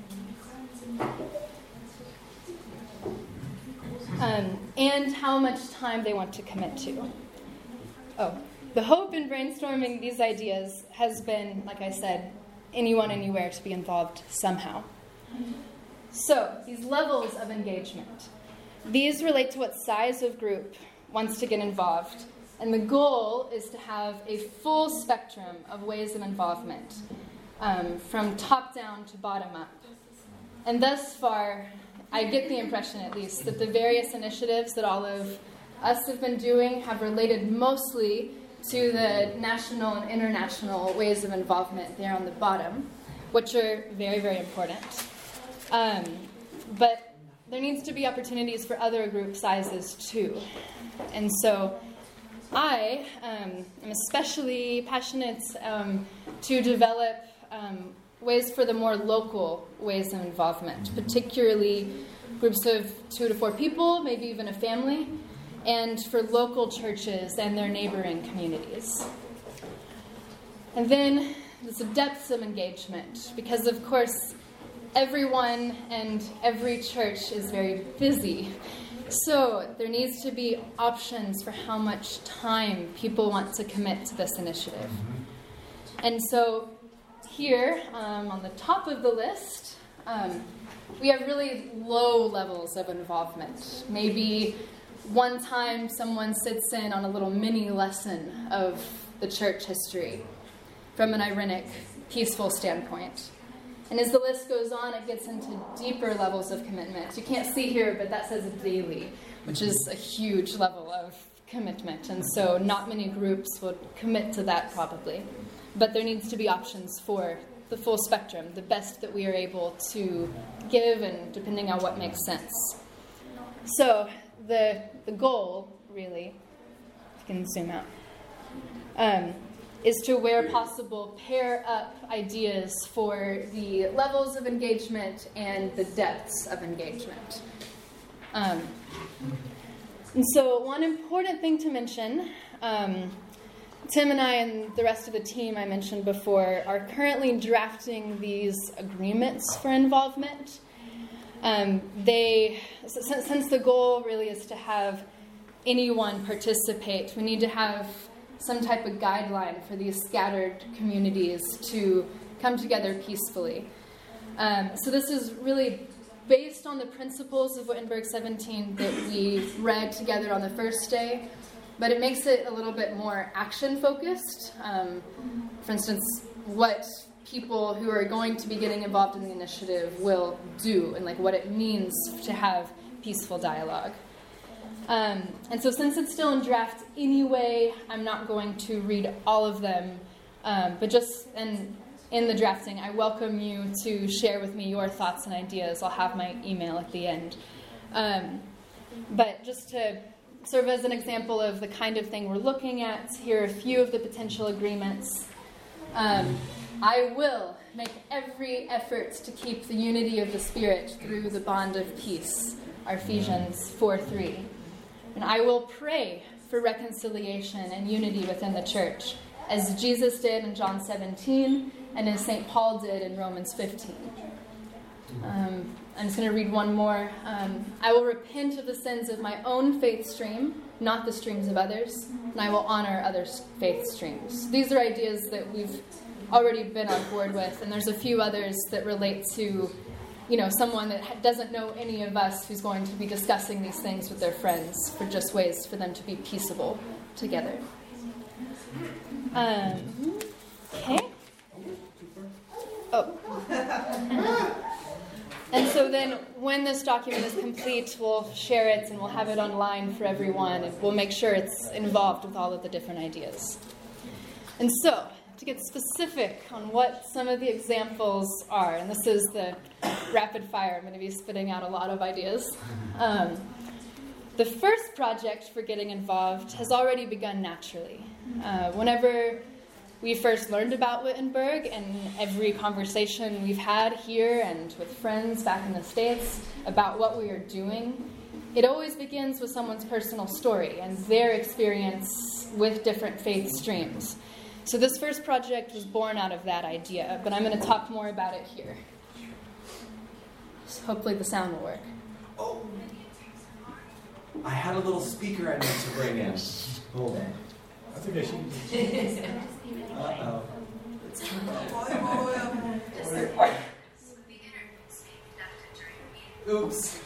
Speaker 10: um, and how much time they want to commit to. Oh, the hope in brainstorming these ideas has been, like I said, anyone, anywhere to be involved somehow. So, these levels of engagement. These relate to what size of group wants to get involved, and the goal is to have a full spectrum of ways of involvement, um, from top down to bottom up. And thus far, I get the impression at least that the various initiatives that all of us have been doing have related mostly to the national and international ways of involvement there on the bottom, which are very, very important. Um, but there needs to be opportunities for other group sizes too. And so I um, am especially passionate um, to develop um, ways for the more local ways of involvement, particularly groups of two to four people, maybe even a family, and for local churches and their neighboring communities. And then there's the depths of engagement, because of course everyone and every church is very busy. So there needs to be options for how much time people want to commit to this initiative. And so here um, on the top of the list, um, we have really low levels of involvement. Maybe one time someone sits in on a little mini lesson of the church history from an ironic, peaceful standpoint. And as the list goes on, it gets into deeper levels of commitment. You can't see here, but that says daily, which is a huge level of commitment. And so not many groups would commit to that probably. But there needs to be options for the full spectrum, the best that we are able to give, and depending on what makes sense. So the the goal, really, you can zoom out, um, is to, where possible, pair up ideas for the levels of engagement and the depths of engagement. Um, and so one important thing to mention, um, Tim and I and the rest of the team I mentioned before are currently drafting these agreements for involvement. Um, they, since, since the goal really is to have anyone participate, we need to have some type of guideline for these scattered communities to come together peacefully. Um, so this is really based on the principles of Wittenberg seventeen that we read together on the first day, but it makes it a little bit more action-focused. Um, for instance, what people who are going to be getting involved in the initiative will do, and like what it means to have peaceful dialogue. Um, and so since it's still in draft anyway, I'm not going to read all of them, um, but just in, in the drafting, I welcome you to share with me your thoughts and ideas. I'll have my email at the end. Um, but just to serve as an example of the kind of thing we're looking at, here are a few of the potential agreements. Um, I will make every effort to keep the unity of the Spirit through the bond of peace, Ephesians four three. And I will pray for reconciliation and unity within the church, as Jesus did in John seventeen and as Saint Paul did in Romans fifteen. Um, I'm just going to read one more. Um, I will repent of the sins of my own faith stream, not the streams of others, and I will honor others' faith streams. These are ideas that we've already been on board with, and there's a few others that relate to, you know, someone that doesn't know any of us who's going to be discussing these things with their friends for just ways for them to be peaceable together. Um, okay. Oh. And so then when this document is complete, we'll share it and we'll have it online for everyone, and we'll make sure it's involved with all of the different ideas. And so, to get specific on what some of the examples are, and this is the rapid fire, I'm going to be spitting out a lot of ideas. Um, the first project for getting involved has already begun naturally. Uh, whenever we first learned about Wittenberg, and every conversation we've had here and with friends back in the States about what we are doing, it always begins with someone's personal story and their experience with different faith streams. So this first project was born out of that idea, but I'm going to talk more about it here. So hopefully the sound will work.
Speaker 11: Oh, I had a little speaker I meant to bring in. Hold on.
Speaker 7: I think I should.
Speaker 11: Uh-oh. It's turned off. Oops.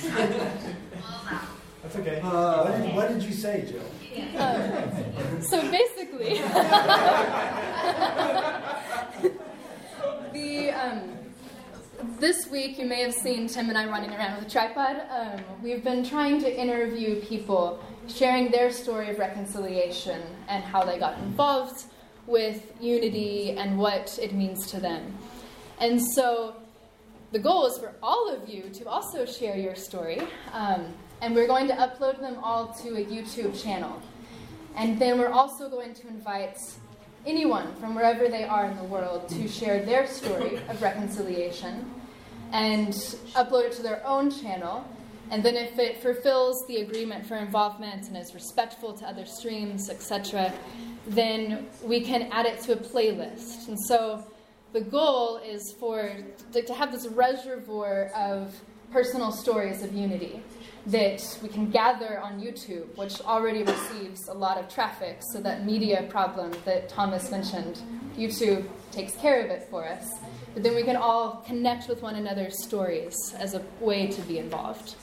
Speaker 7: That's okay.
Speaker 11: Uh,
Speaker 7: what, did, what did you say, Jill?
Speaker 10: Uh, so basically, the um, this week you may have seen Tim and I running around with a tripod. Um, we've been trying to interview people sharing their story of reconciliation and how they got involved with unity and what it means to them. And so the goal is for all of you to also share your story, um, and we're going to upload them all to a YouTube channel. And then we're also going to invite anyone from wherever they are in the world to share their story of reconciliation and upload it to their own channel. And then if it fulfills the agreement for involvement and is respectful to other streams, et cetera, then we can add it to a playlist. And so the goal is for to have this reservoir of personal stories of unity that we can gather on YouTube, which already receives a lot of traffic, so that media problem that Thomas mentioned, YouTube takes care of it for us. But then we can all connect with one another's stories as a way to be involved.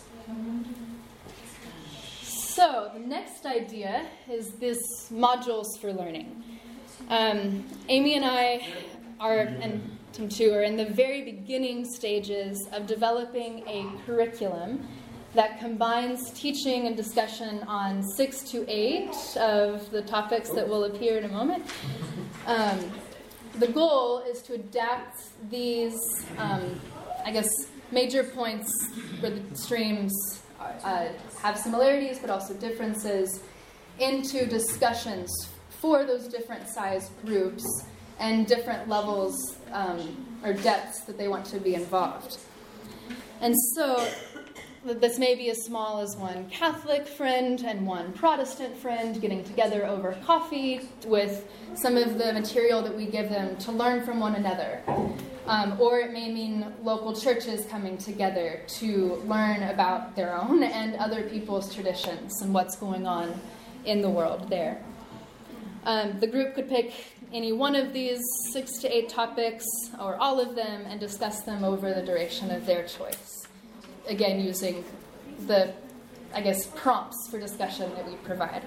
Speaker 10: So the next idea is this modules for learning. Um, Amy and I are, and Tim too, are in the very beginning stages of developing a curriculum that combines teaching and discussion on six to eight of the topics that will appear in a moment. Um, the goal is to adapt these, um, I guess, major points where the streams uh, have similarities but also differences into discussions for those different size groups and different levels um, or depths that they want to be involved. And so this may be as small as one Catholic friend and one Protestant friend getting together over coffee with some of the material that we give them to learn from one another. Um, or it may mean local churches coming together to learn about their own and other people's traditions and what's going on in the world there. Um, the group could pick any one of these six to eight topics or all of them and discuss them over the duration of their choice. Again, using the, I guess, prompts for discussion that we provide.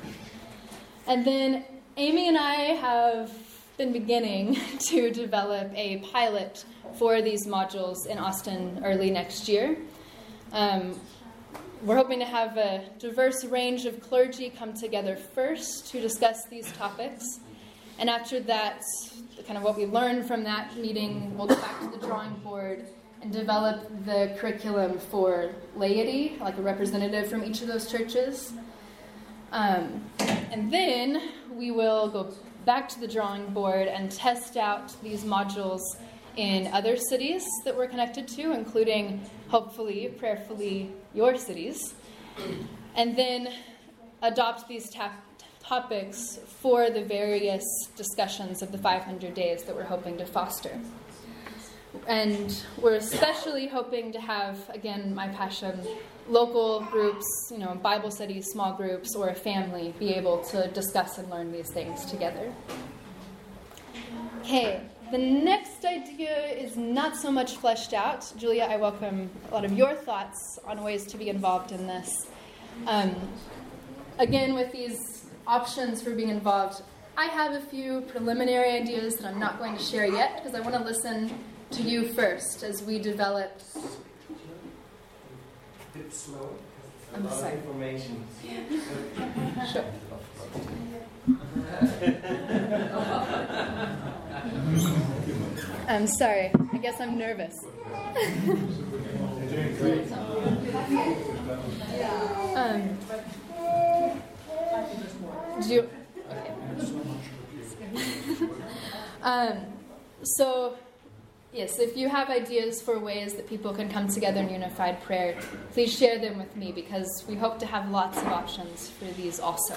Speaker 10: And then Amy and I have been beginning to develop a pilot for these modules in Austin early next year. Um, we're hoping to have a diverse range of clergy come together first to discuss these topics. And after that, kind of what we learn from that meeting, we'll go back to the drawing board and develop the curriculum for laity, like a representative from each of those churches. Um, and then we will go back to the drawing board and test out these modules in other cities that we're connected to, including, hopefully, prayerfully, your cities. And then adopt these ta- topics for the various discussions of the five hundred days that we're hoping to foster. And we're especially hoping to have, again, my passion, local groups, you know, Bible studies, small groups, or a family be able to discuss and learn these things together. Okay, the next idea is not so much fleshed out. Julia, I welcome a lot of your thoughts on ways to be involved in this. Um, again, with these options for being involved, I have a few preliminary ideas that I'm not going to share yet because I want to listen to you first as we develop.
Speaker 8: It's slow.
Speaker 10: I'm
Speaker 8: a lot
Speaker 10: sorry.
Speaker 8: of information.
Speaker 10: Sure. I'm sorry. I guess I'm nervous. um, do you? Okay. um, so. Yes, if you have ideas for ways that people can come together in unified prayer, please share them with me because we hope to have lots of options for these also.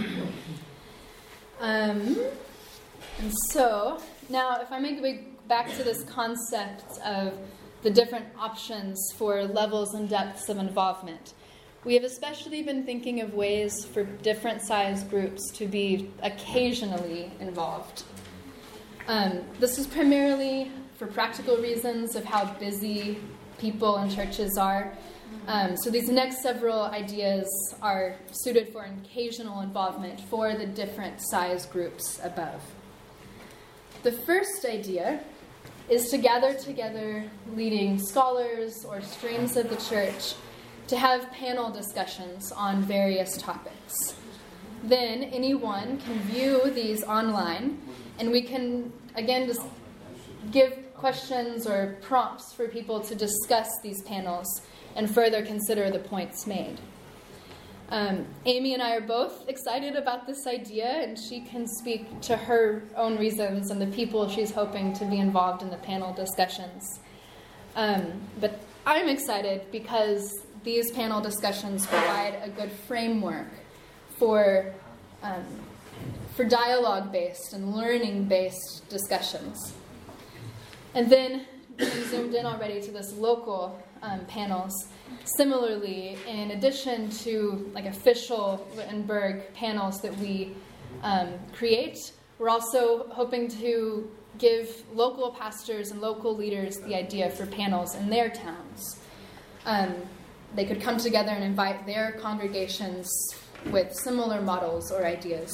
Speaker 10: Um, and so, now if I may go back to this concept of the different options for levels and depths of involvement, we have especially been thinking of ways for different size groups to be occasionally involved. Um, this is primarily for practical reasons of how busy people and churches are. Um, so these next several ideas are suited for occasional involvement for the different size groups above. The first idea is to gather together leading scholars or streams of the church to have panel discussions on various topics. Then anyone can view these online, and we can, again, just give questions or prompts for people to discuss these panels and further consider the points made. Um, Amy and I are both excited about this idea, and she can speak to her own reasons and the people she's hoping to be involved in the panel discussions. Um, but I'm excited because these panel discussions provide a good framework for um, for dialogue-based and learning-based discussions. And then we zoomed in already to this local um, panels. Similarly, in addition to like official Wittenberg panels that we um, create, we're also hoping to give local pastors and local leaders the idea for panels in their towns. Um, they could come together and invite their congregations with similar models or ideas.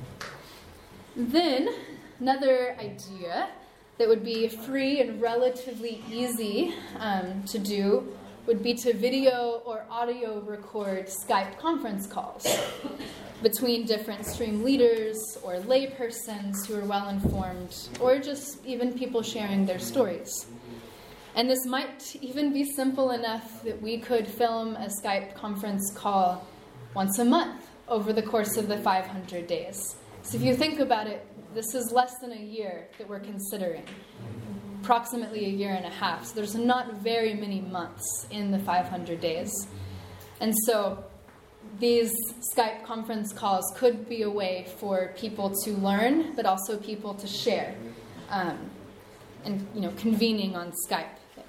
Speaker 10: Then, another idea that would be free and relatively easy um, to do would be to video or audio record Skype conference calls between different stream leaders or laypersons who are well-informed, or just even people sharing their stories. And this might even be simple enough that we could film a Skype conference call once a month over the course of the five hundred days. So if you think about it, this is less than a year that we're considering. Approximately a year and a half. So there's not very many months in the five hundred days. And so these Skype conference calls could be a way for people to learn, but also people to share. Um, and, you know, convening on Skype there.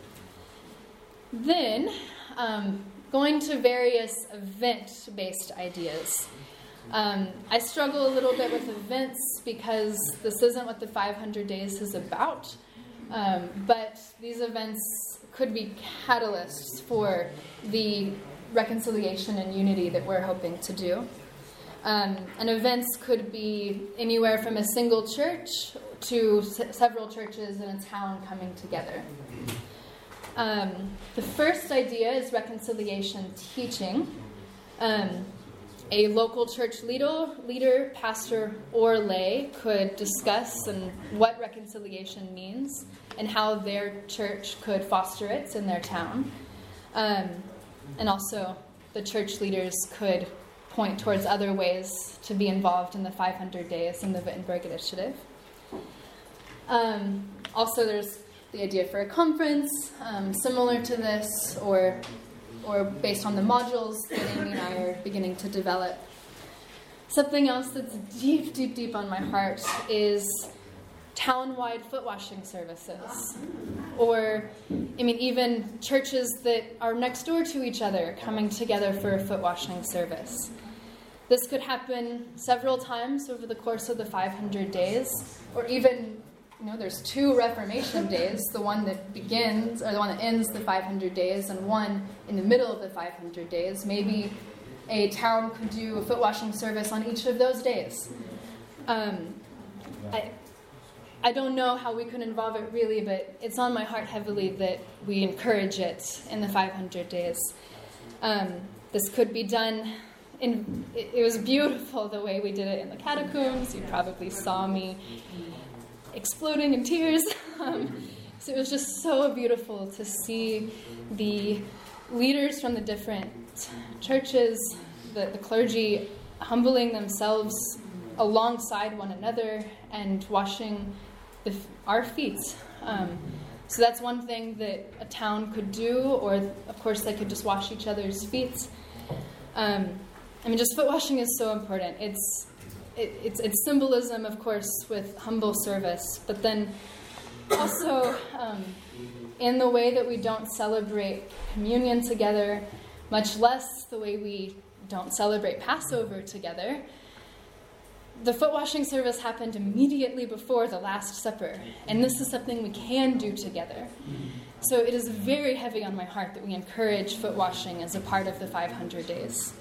Speaker 10: Then, um, going to various event-based ideas. Um, I struggle a little bit with events because this isn't what the five hundred days is about. Um, but these events could be catalysts for the reconciliation and unity that we're hoping to do. Um, and events could be anywhere from a single church to s- several churches in a town coming together. Um, the first idea is reconciliation teaching. Um, a local church leader, leader, pastor, or lay could discuss and what reconciliation means and how their church could foster it in their town. Um, and also, the church leaders could point towards other ways to be involved in the five hundred days in the Wittenberg Initiative. Um, also, there's the idea for a conference, um, similar to this, or or based on the modules that Amy and I are beginning to develop. Something else that's deep, deep, deep on my heart is town-wide foot washing services. Or, I mean, even churches that are next door to each other coming together for a foot washing service. This could happen several times over the course of the five hundred days, or even, you know, there's two Reformation days, the one that begins, or the one that ends the five hundred days, and one in the middle of the five hundred days. Maybe a town could do a foot washing service on each of those days. Um, I, I don't know how we could involve it really, but it's on my heart heavily that we encourage it in the five hundred days. Um, this could be done in, it, it was beautiful the way we did it in the catacombs. You probably saw me exploding in tears. Um, so it was just so beautiful to see the leaders from the different churches, the, the clergy, humbling themselves alongside one another and washing the, our feet. Um, so that's one thing that a town could do, or of course they could just wash each other's feet. Um, I mean, just foot washing is so important. It's It, it's, it's symbolism, of course, with humble service, but then also um, in the way that we don't celebrate communion together, much less the way we don't celebrate Passover together. The foot washing service happened immediately before the Last Supper, and this is something we can do together. So it is very heavy on my heart that we encourage foot washing as a part of the five hundred days.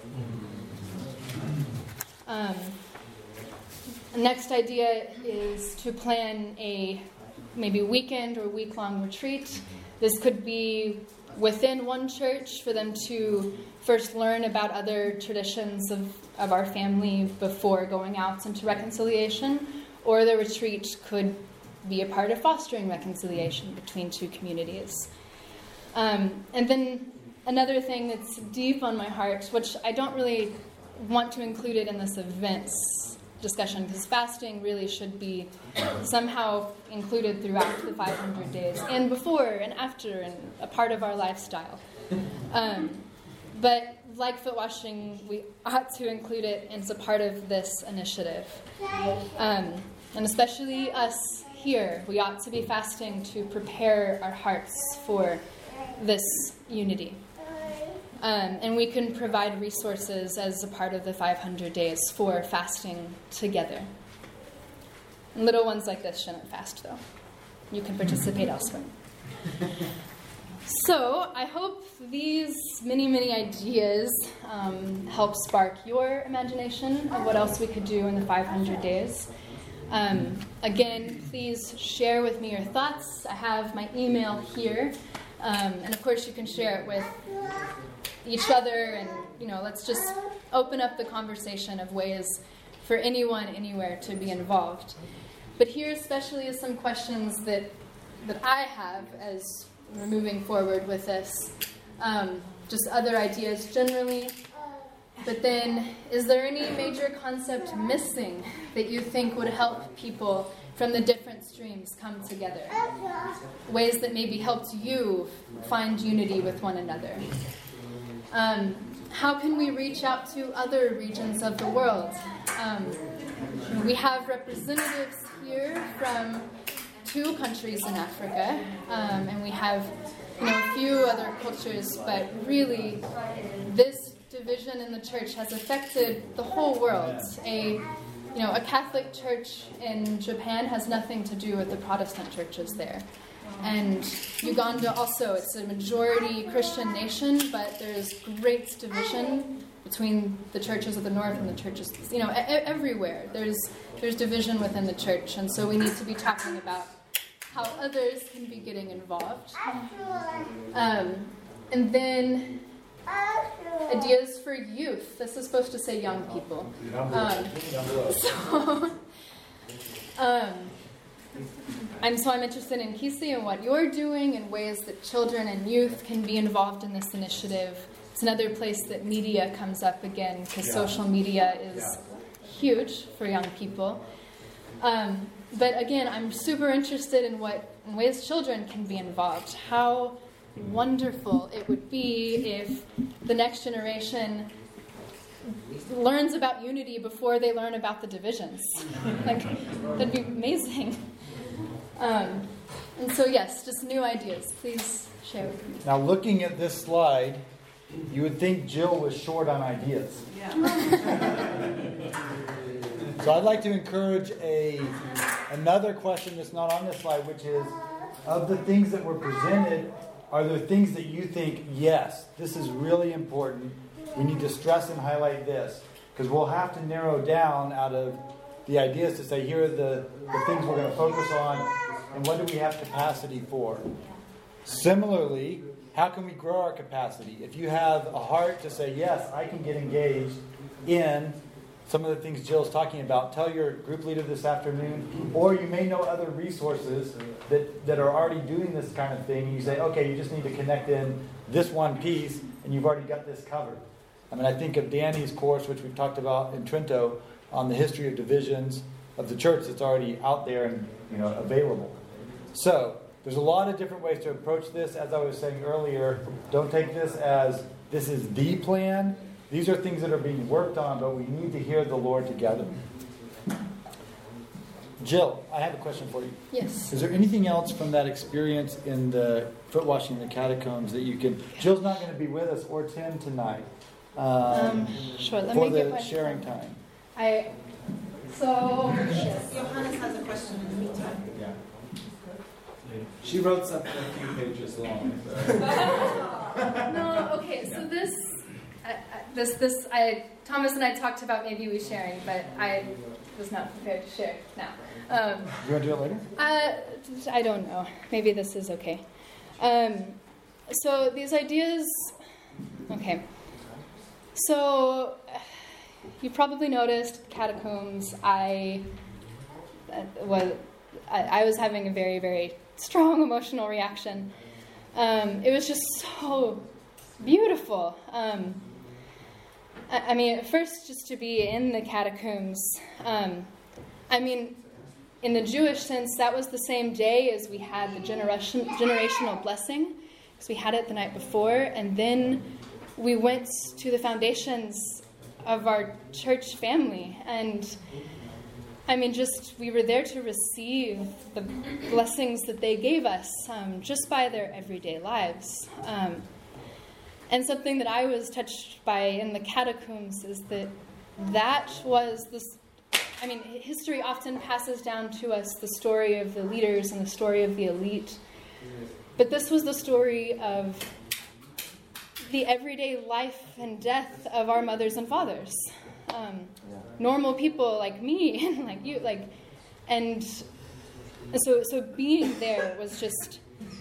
Speaker 10: Um, The next idea is to plan a maybe weekend or week-long retreat. This could be within one church for them to first learn about other traditions of, of our family before going out into reconciliation, or the retreat could be a part of fostering reconciliation between two communities. Um, and then another thing that's deep on my heart, which I don't really want to include it in this events discussion, because fasting really should be somehow included throughout the five hundred days, and before and after, and a part of our lifestyle. Um, but like foot washing, we ought to include it as a part of this initiative. Um, and especially us here, we ought to be fasting to prepare our hearts for this unity. Um, and we can provide resources as a part of the five hundred days for fasting together. And little ones like this shouldn't fast, though. You can participate elsewhere. So I hope these many, many ideas um, help spark your imagination of what else we could do in the five hundred days. Um, again, please share with me your thoughts. I have my email here. Um, and of course, you can share it with each other, and you know, let's just open up the conversation of ways for anyone, anywhere to be involved. But here especially is some questions that that I have as we're moving forward with this. Um, just other ideas generally. But then, is there any major concept missing that you think would help people from the different streams come together? Ways that maybe helped you find unity with one another? Um, how can we reach out to other regions of the world? Um, we have representatives here from two countries in Africa, um, and we have, you know, a few other cultures, but really this division in the church has affected the whole world. A, you know, a Catholic church in Japan has nothing to do with the Protestant churches there. And Uganda also, it's a majority Christian nation, but there's great division between the churches of the north and the churches, you know, e- everywhere. There's there's division within the church, and so we need to be talking about how others can be getting involved. Um, and then ideas for youth. This is supposed to say young people. Um, so, um, I'm so I'm interested in Kisi and what you're doing and ways that children and youth can be involved in this initiative. It's another place that media comes up again, because yeah. social media is yeah. huge for young people. Um, but again, I'm super interested in what in ways children can be involved. How wonderful it would be if the next generation learns about unity before they learn about the divisions. Like, that'd be amazing. Um, and so, yes, just new ideas. Please share with me.
Speaker 3: Now, looking at this slide, you would think Jill was short on ideas.
Speaker 2: Yeah.
Speaker 3: So I'd like to encourage a another question that's not on this slide, which is, of the things that were presented, are there things that you think, yes, this is really important, we need to stress and highlight this? Because we'll have to narrow down out of the ideas to say, here are the, the things we're going to focus on, and what do we have capacity for? Similarly, how can we grow our capacity? If you have a heart to say, yes, I can get engaged in some of the things Jill's talking about, tell your group leader this afternoon, or you may know other resources that, that are already doing this kind of thing, and you say, okay, you just need to connect in this one piece, and you've already got this covered. I mean, I think of Danny's course, which we've talked about in Trento, on the history of divisions of the church that's already out there and, you know, available. So, there's a lot of different ways to approach this. As I was saying earlier, don't take this as this is the plan. These are things that are being worked on, but we need to hear the Lord together. Jill, I have a question for you.
Speaker 10: Yes.
Speaker 3: Is there anything else from that experience in the foot washing in the catacombs that you can... Jill's not going to be with us, or Tim tonight, um,
Speaker 10: um, sure. Let
Speaker 3: for
Speaker 10: me
Speaker 3: the
Speaker 10: get my
Speaker 3: sharing time.
Speaker 10: I... So...
Speaker 1: Yes, Johannes has a question in the meantime.
Speaker 11: Yeah. She wrote something a few pages long. So.
Speaker 10: No, okay, so this... I, I, this, this, I, Thomas and I talked about maybe we sharing, but I, was not prepared to share now. Um,
Speaker 3: you want to do it later?
Speaker 10: Uh, I don't know. Maybe this is okay. Um, so these ideas, okay. So you probably noticed catacombs. I uh, was I, I was having a very very strong emotional reaction. Um, it was just so beautiful. Um, I, I mean, first, just to be in the catacombs. Um, I mean, in the Jewish sense, that was the same day as we had the generation, generational blessing, because we had it the night before, and then we went to the foundations of our church family, and I mean, just we were there to receive the blessings that they gave us um, just by their everyday lives. Um, and something that I was touched by in the catacombs is that that was this. I mean, history often passes down to us the story of the leaders and the story of the elite. But this was the story of the everyday life and death of our mothers and fathers. Um, normal people like me and like you, like, and so so being there was just,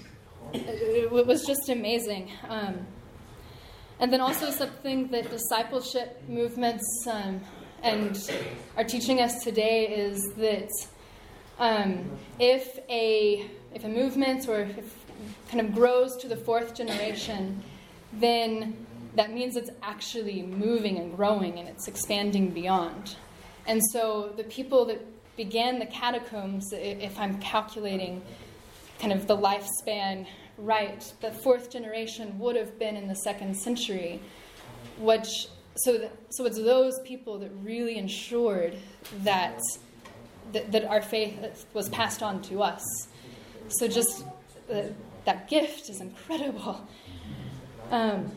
Speaker 10: it was just amazing. Um, and then also something that discipleship movements um, and are teaching us today is that um, if a if a movement or if it kind of grows to the fourth generation, then that means it's actually moving and growing and it's expanding beyond. And so the people that began the catacombs, if I'm calculating kind of the lifespan right, the fourth generation would have been in the second century, which So, that, so it's those people that really ensured that, that that our faith was passed on to us. So just uh, that gift is incredible. Um,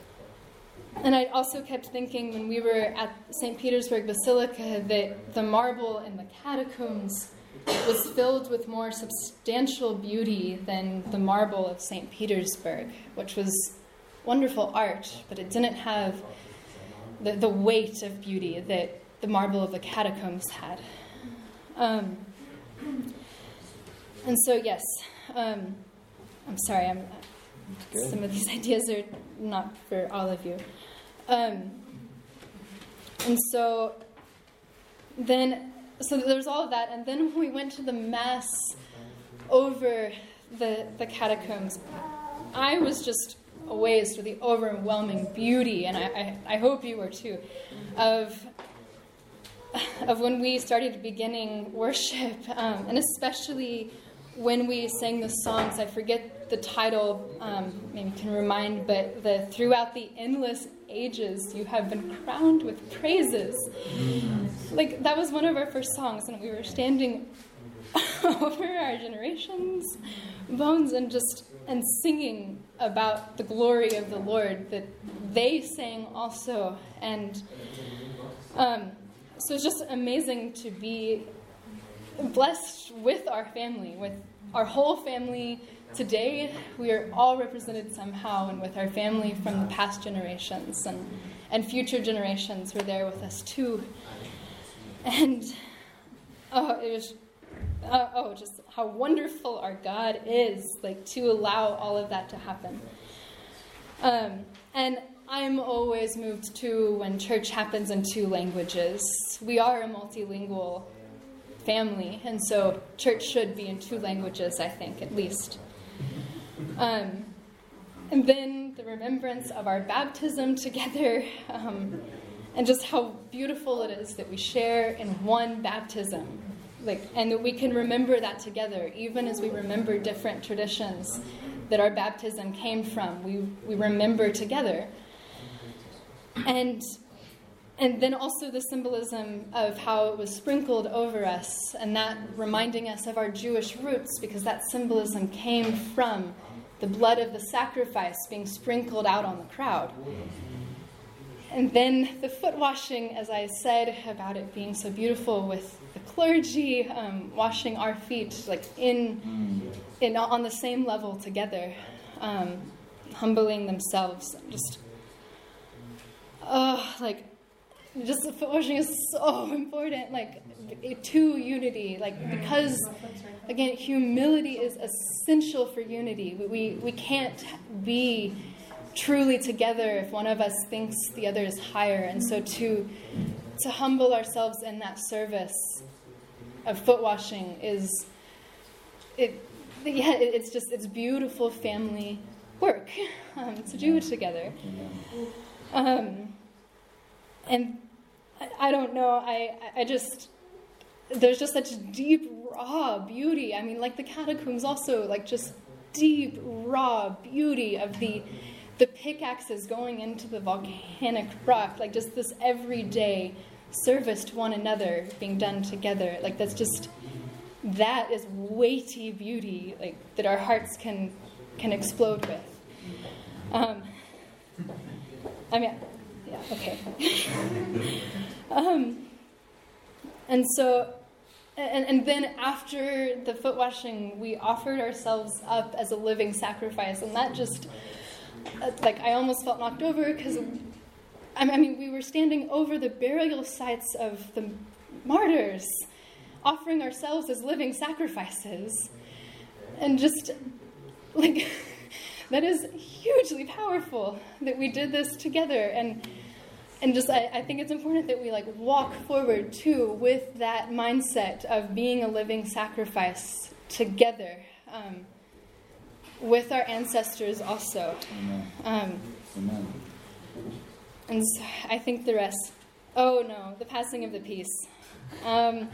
Speaker 10: and I also kept thinking when we were at Saint Petersburg Basilica that the marble in the catacombs was filled with more substantial beauty than the marble of Saint Petersburg, which was wonderful art, but it didn't have The, the weight of beauty that the marble of the catacombs had. Um, and so, yes, um, I'm sorry, I'm, some of these ideas are not for all of you. Um, and so then, so there's all of that, and then we went to the Mass over the, the catacombs. I was just amazed with the overwhelming beauty, and I, I, I hope you were too, of of when we started beginning worship, um, and especially when we sang the songs. I forget the title, um, maybe you can remind, but the throughout the endless ages you have been crowned with praises. Like, that was one of our first songs, and we were standing over our generations' bones and just and singing about the glory of the Lord that they sang also. And um, so it's just amazing to be blessed with our family, with our whole family today. We are all represented somehow, and with our family from the past generations, and, and future generations who are there with us too. And oh, it was Uh, oh, just how wonderful our God is, like, to allow all of that to happen. Um, and I'm always moved, too, when church happens in two languages. We are a multilingual family, and so church should be in two languages, I think, at least. Um, and then the remembrance of our baptism together, um, and just how beautiful it is that we share in one baptism. Like, and that we can remember that together, even as we remember different traditions that our baptism came from. We we remember together, and and then also the symbolism of how it was sprinkled over us, and that reminding us of our Jewish roots, because that symbolism came from the blood of the sacrifice being sprinkled out on the crowd. And then the foot washing, as I said, about it being so beautiful with the clergy um, washing our feet, like in, in on the same level together, um, humbling themselves. Just, oh, like just foot washing is so important, like to unity, like because again, humility is essential for unity. We we, we can't be truly together if one of us thinks the other is higher, and so to to humble ourselves in that service of foot washing is it. Yeah, it, it's just it's beautiful family work um, to do it together. Um, and I, I don't know, I, I just, there's just such deep, raw beauty. I mean, like the catacombs also, like just deep, raw beauty of the the pickaxes going into the volcanic rock, like just this everyday service to one another being done together. Like that's just, that is weighty beauty, like that our hearts can can explode with. Um, I mean, yeah, okay. um, and so, and, and then after the foot washing, we offered ourselves up as a living sacrifice, and that just, like, I almost felt knocked over because, I mean, we were standing over the burial sites of the martyrs, offering ourselves as living sacrifices, and just, like, that is hugely powerful that we did this together, and and just I, I think it's important that we like walk forward too with that mindset of being a living sacrifice together um, with our ancestors also.
Speaker 3: Amen.
Speaker 10: Um,
Speaker 3: Amen.
Speaker 10: And so I think the rest. Oh no, the passing of the peace. Um,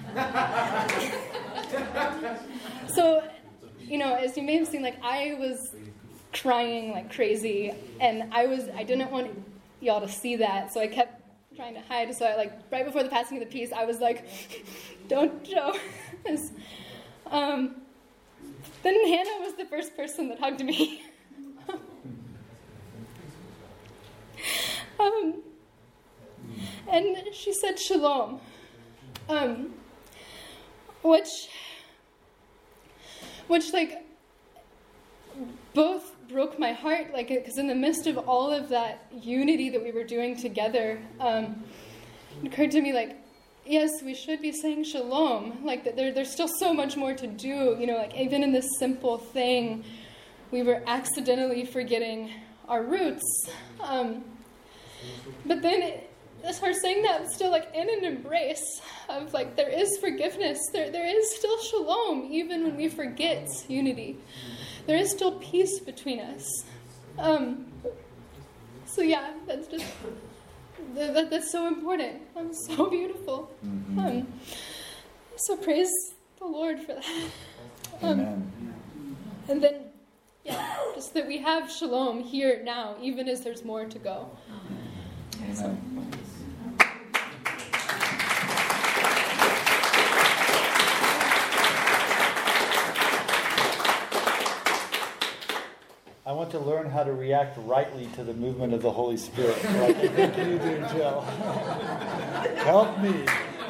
Speaker 10: so, you know, as you may have seen, like I was crying like crazy, and I was I didn't want y'all to see that, so I kept trying to hide. So I, like right before the passing of the peace, I was like, "Don't show this." Um, then Hannah was the first person that hugged me. um, and she said shalom, um, which, which like both broke my heart, like, because in the midst of all of that unity that we were doing together, um, it occurred to me, like, yes, we should be saying shalom, like, that there, there's still so much more to do, you know, like, even in this simple thing, we were accidentally forgetting our roots, um, but then it, as her saying that, it's still, like, in an embrace of, like, there is forgiveness, there there is still shalom, even when we forget unity. There is still peace between us. Um, so yeah, that's just, that, that's so important. Um, so beautiful.
Speaker 3: Mm-hmm.
Speaker 10: Um, so praise the Lord for that. Um,
Speaker 3: Amen.
Speaker 10: And then, yeah, just that we have shalom here now, even as there's more to go.
Speaker 3: Amen.
Speaker 10: So.
Speaker 3: I want to learn how to react rightly to the movement of the Holy Spirit, like I think you do, Jill. Help me.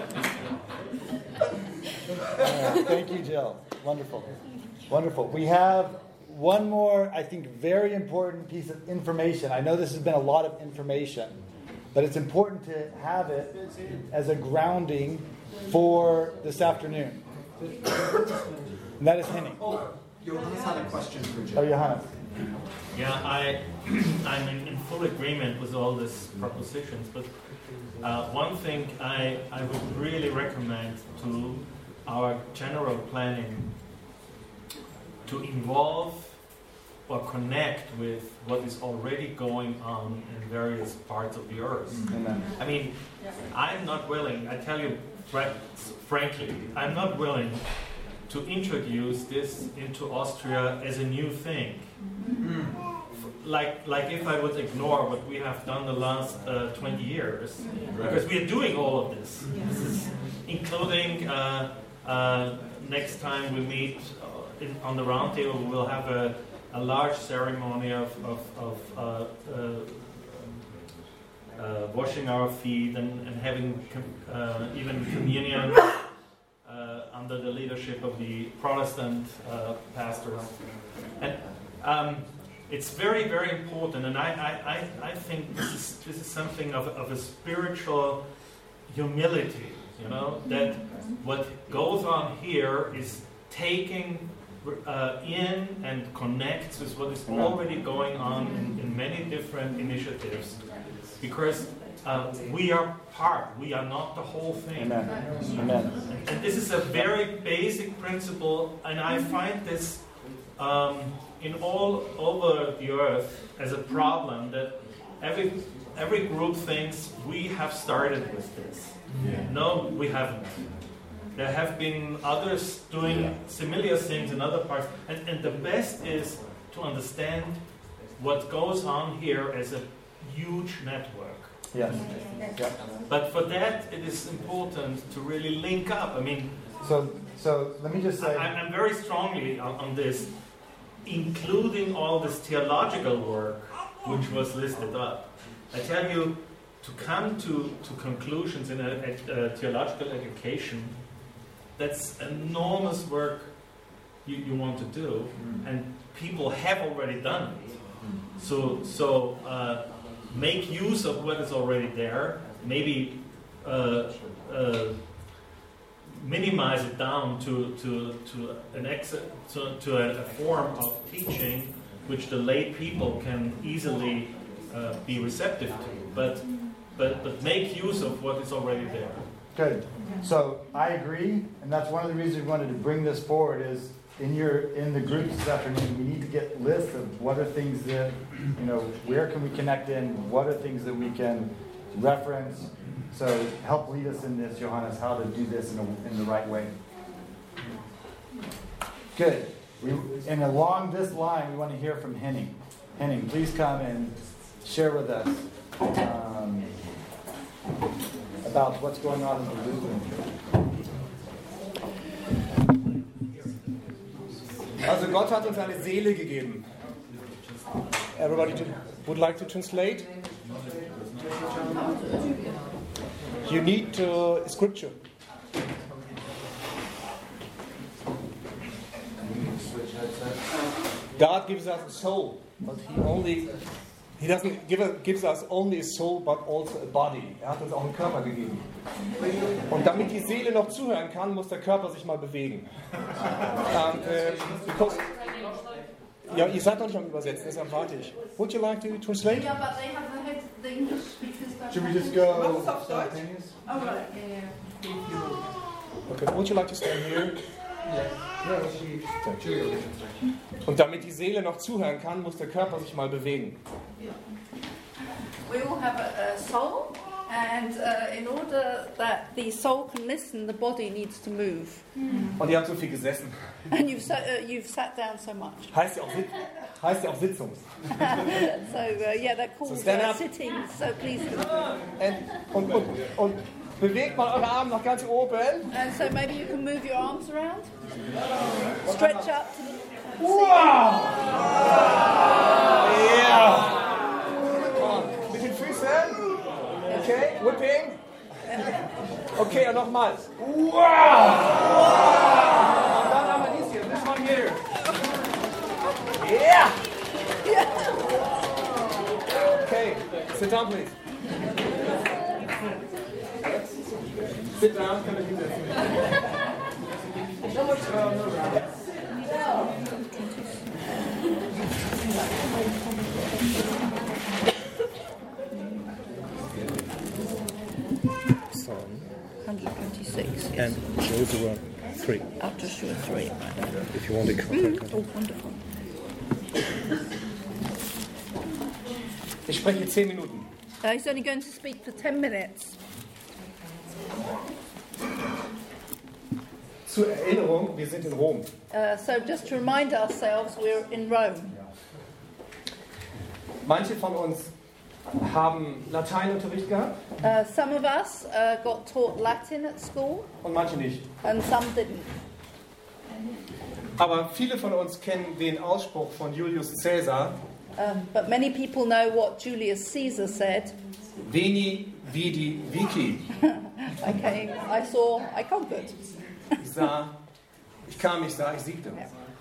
Speaker 3: Yeah, thank you, Jill. Wonderful. Wonderful. We have one more, I think, very important piece of information. I know this has been a lot of information, but it's important to have it as a grounding for this afternoon. And that is Henning.
Speaker 11: Oh, Johannes had a question for Jill.
Speaker 3: Oh, Johannes.
Speaker 5: Yeah, I, I'm in, in full agreement with all these propositions, but uh, one thing I, I would really recommend to our general planning to involve or connect with what is already going on in various parts of the earth.
Speaker 3: Amen.
Speaker 5: I mean, I'm not willing, I tell you fr- frankly, I'm not willing to introduce this into Austria as a new thing. Mm. Like, like if I would ignore what we have done the last uh, twenty years, right. Because we are doing all of this, yes. This is including uh, uh, next time we meet uh, in, on the round table, we'll have a, a large ceremony of, of, of uh, uh, uh, washing our feet and, and having com- uh, even communion uh, under the leadership of the Protestant uh, pastors. And um, it's very, very important, and I, I, I, I think this is this is something of, of a spiritual humility, you know, that what goes on here is taking uh, in and connects with what is already going on in, in many different initiatives, because uh, we are part, we are not the whole thing.
Speaker 3: Amen. Amen.
Speaker 5: And this is a very basic principle, and I find this um, in all over the earth as a problem, that every every group thinks we have started with this. Yeah. No, we haven't. There have been others doing similar things in other parts, and, and the best is to understand what goes on here as a huge network.
Speaker 3: Yes. Yeah.
Speaker 5: But for that, it is important to really link up. I mean,
Speaker 3: so so let me just say,
Speaker 5: I, I'm very strongly on, on this, including all this theological work which was listed up. I tell you, to come to, to conclusions in a, a, a theological education, that's enormous work you, you want to do, and people have already done it. So, so uh, make use of what is already there. Maybe uh, uh, minimize it down to to to an ex to, to a, a form of teaching which the lay people can easily uh, be receptive to. But but but make use of what is already there.
Speaker 3: Good. So I agree, and that's one of the reasons we wanted to bring this forward. Is in your in the groups this afternoon, we need to get lists of what are things that, you know, where can we connect in, what are things that we can reference. So help lead us in this, Johannes, how to do this in, a, in the right way. Good. We, and along this line, we want to hear from Henning. Henning, please come and share with us um, about what's going on in the Lutheran Church.
Speaker 12: Also Gott hat uns eine Seele gegeben. Everybody would like to translate? You need uh, scripture. God gives us a soul, but He only He doesn't give a, gives us only a soul, but also a body. Er hat uns auch einen Körper gegeben. Und damit die Seele noch zuhören kann, muss der Körper sich mal bewegen. And, uh, because, ja, ihr seid noch nicht am Übersetzen, deshalb warte ich. Would you like to translate?
Speaker 9: Yeah, but they have the, head, the English speakers.
Speaker 3: Should we just go simultaneous?
Speaker 9: Oh, right. Yeah.
Speaker 12: Okay, would you like to stand here? Und damit die Seele noch zuhören kann, muss der Körper sich mal bewegen.
Speaker 9: We all have a, a soul, and uh, in order that the soul can listen, the body needs to move.
Speaker 12: Und ihr habt so viel gesessen.
Speaker 9: And you've, sat, uh, you've sat down so much.
Speaker 12: Heißt ja auch, Sit heißt ja auch Sitzung.
Speaker 9: So uh, yeah, they're called
Speaker 12: So stand
Speaker 9: uh,
Speaker 12: up.
Speaker 9: sitting. So please.
Speaker 12: And, und, und, und bewegt mal eure Arme nach ganz oben.
Speaker 9: And so maybe you can move your arms around, stretch up. To the
Speaker 12: wow! Yeah. Mit den Füßen. Okay, whipping. Okay, und nochmal. Wow! Und dann haben wir dies hier, this one here. Yeah! Okay, sit down please. Sit down, kann ich hinsetzen.
Speaker 9: one twenty-six, yes.
Speaker 12: And Joshua three.
Speaker 9: Up Joshua three.
Speaker 12: If you want to contact
Speaker 9: Mm. Oh, wonderful.
Speaker 12: Ich spreche zehn Minuten.
Speaker 9: Uh, he's only going to speak for ten minutes.
Speaker 12: Zur Erinnerung, wir sind in Rom.
Speaker 9: Uh, so just to remind ourselves, we're in Rome.
Speaker 12: Manche von uns haben Lateinunterricht gehabt
Speaker 9: Uh, some of us uh, got taught Latin at school,
Speaker 12: und manche nicht.
Speaker 9: and some didn't.
Speaker 12: Aber viele von uns kennen den Ausspruch von Julius Caesar:
Speaker 9: Um, but many people know what Julius Caesar said.
Speaker 12: Veni, vidi, vici.
Speaker 9: Okay, I saw, I conquered.
Speaker 12: Ich sah, ich kam, ich sah, ich siegte.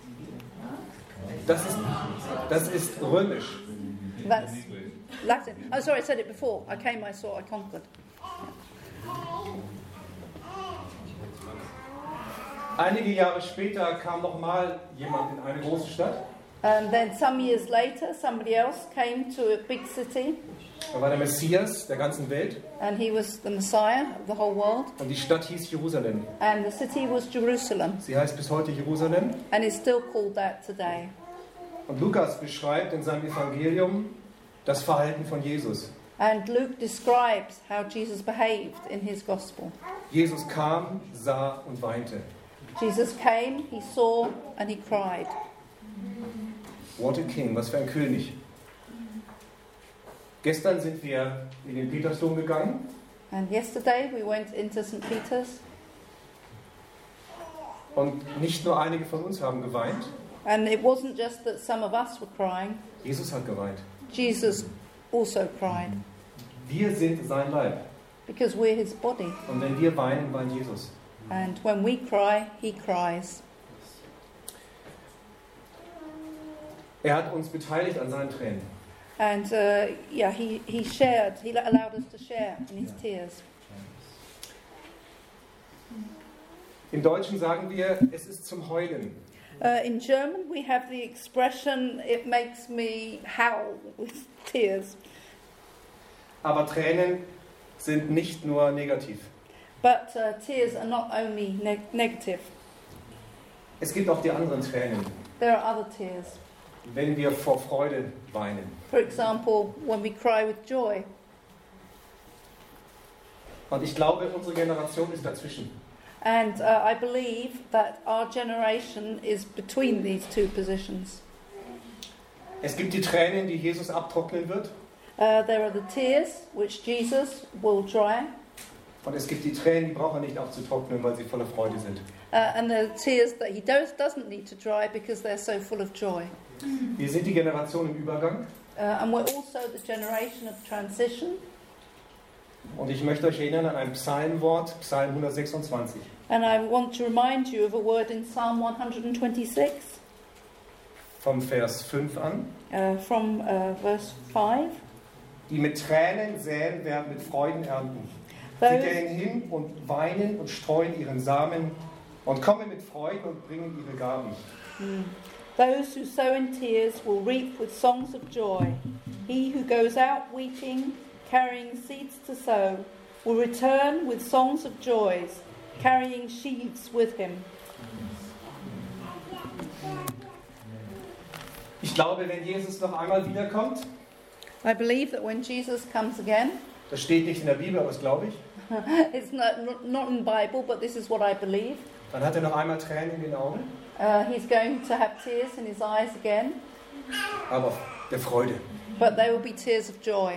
Speaker 12: Das ist, das ist römisch.
Speaker 9: That's Latin. Oh, sorry, I said it before. I came, I saw, I conquered.
Speaker 12: Einige Jahre später kam noch mal jemand in eine große Stadt.
Speaker 9: And then some years later, somebody else came to a big city.
Speaker 12: Er war der Messias der ganzen Welt.
Speaker 9: And he was the Messiah of the whole world.
Speaker 12: Und die Stadt hieß Jerusalem.
Speaker 9: And the city was Jerusalem.
Speaker 12: Sie heißt bis heute Jerusalem.
Speaker 9: And is still called that today.
Speaker 12: Und Lukas beschreibt in seinem Evangelium das Verhalten von Jesus.
Speaker 9: And Luke describes how Jesus behaved in his gospel.
Speaker 12: Jesus kam, sah und weinte.
Speaker 9: Jesus came, he saw, and he cried.
Speaker 12: What a king, was für ein König. Gestern sind wir in den Petersdom gegangen.
Speaker 9: And yesterday we went into Saint Peter's.
Speaker 12: Und nicht nur einige von uns haben geweint.
Speaker 9: And it wasn't just that some of us were crying.
Speaker 12: Jesus hat geweint.
Speaker 9: Jesus also cried.
Speaker 12: Wir sind sein Leib.
Speaker 9: Because we're his body.
Speaker 12: Und wenn wir weinen, weint Jesus.
Speaker 9: And when we cry, he cries.
Speaker 12: Er hat uns beteiligt an seinen Tränen.
Speaker 9: And uh, yeah, he, he shared, he allowed us to share in his tears.
Speaker 12: Im Deutschen sagen wir, es ist zum Heulen.
Speaker 9: Uh, in German, we have the expression, it makes me howl with tears.
Speaker 12: Aber Tränen sind nicht nur negativ.
Speaker 9: But uh, tears are not only neg- negative.
Speaker 12: Es gibt auch die anderen Tränen.
Speaker 9: There are other tears.
Speaker 12: Wenn wir vor Freude weinen.
Speaker 9: For example, when we cry with joy.
Speaker 12: Und ich glaube, unsere Generation ist dazwischen.
Speaker 9: And uh, I believe that our generation is between these two positions.
Speaker 12: Es gibt die Tränen, die Jesus abtrocknen wird.
Speaker 9: Uh, there are the tears which Jesus will dry.
Speaker 12: Und es gibt die Tränen, die braucht er nicht abzutrocknen, weil sie voller Freude sind.
Speaker 9: Uh, and the tears that he does, doesn't need to dry because they're so full of joy.
Speaker 12: Wir sind die Generation im Übergang.
Speaker 9: Uh, and we're also the generation of transition.
Speaker 12: Und ich möchte euch erinnern an ein Psalmwort, Psalm hundertsechsundzwanzig.
Speaker 9: And I want to remind you of a word in Psalm one twenty-six.
Speaker 12: Vom Vers fünf an.
Speaker 9: Uh, from uh, verse five.
Speaker 12: Die mit Tränen säen, werden mit Freuden ernten. Sie
Speaker 9: Those,
Speaker 12: gehen hin und weinen und streuen ihren Samen und kommen mit Freuden und bringen ihre Gaben.
Speaker 9: mm, those who sow in tears will reap with songs of joy. He who goes out weeping, carrying seeds to sow, will return with songs of joys, carrying sheaves with him.
Speaker 12: Ich glaube, wenn Jesus noch einmal wiederkommt,
Speaker 9: I believe that when Jesus comes again,
Speaker 12: das steht nicht in der Bibel, aber das glaube ich,
Speaker 9: it's not, not in the Bible, but this is what I believe.
Speaker 12: dann hat er noch einmal Tränen in den Augen,
Speaker 9: Uh, he's going to have tears in his eyes again,
Speaker 12: aber der Freude.
Speaker 9: but they will be tears of joy.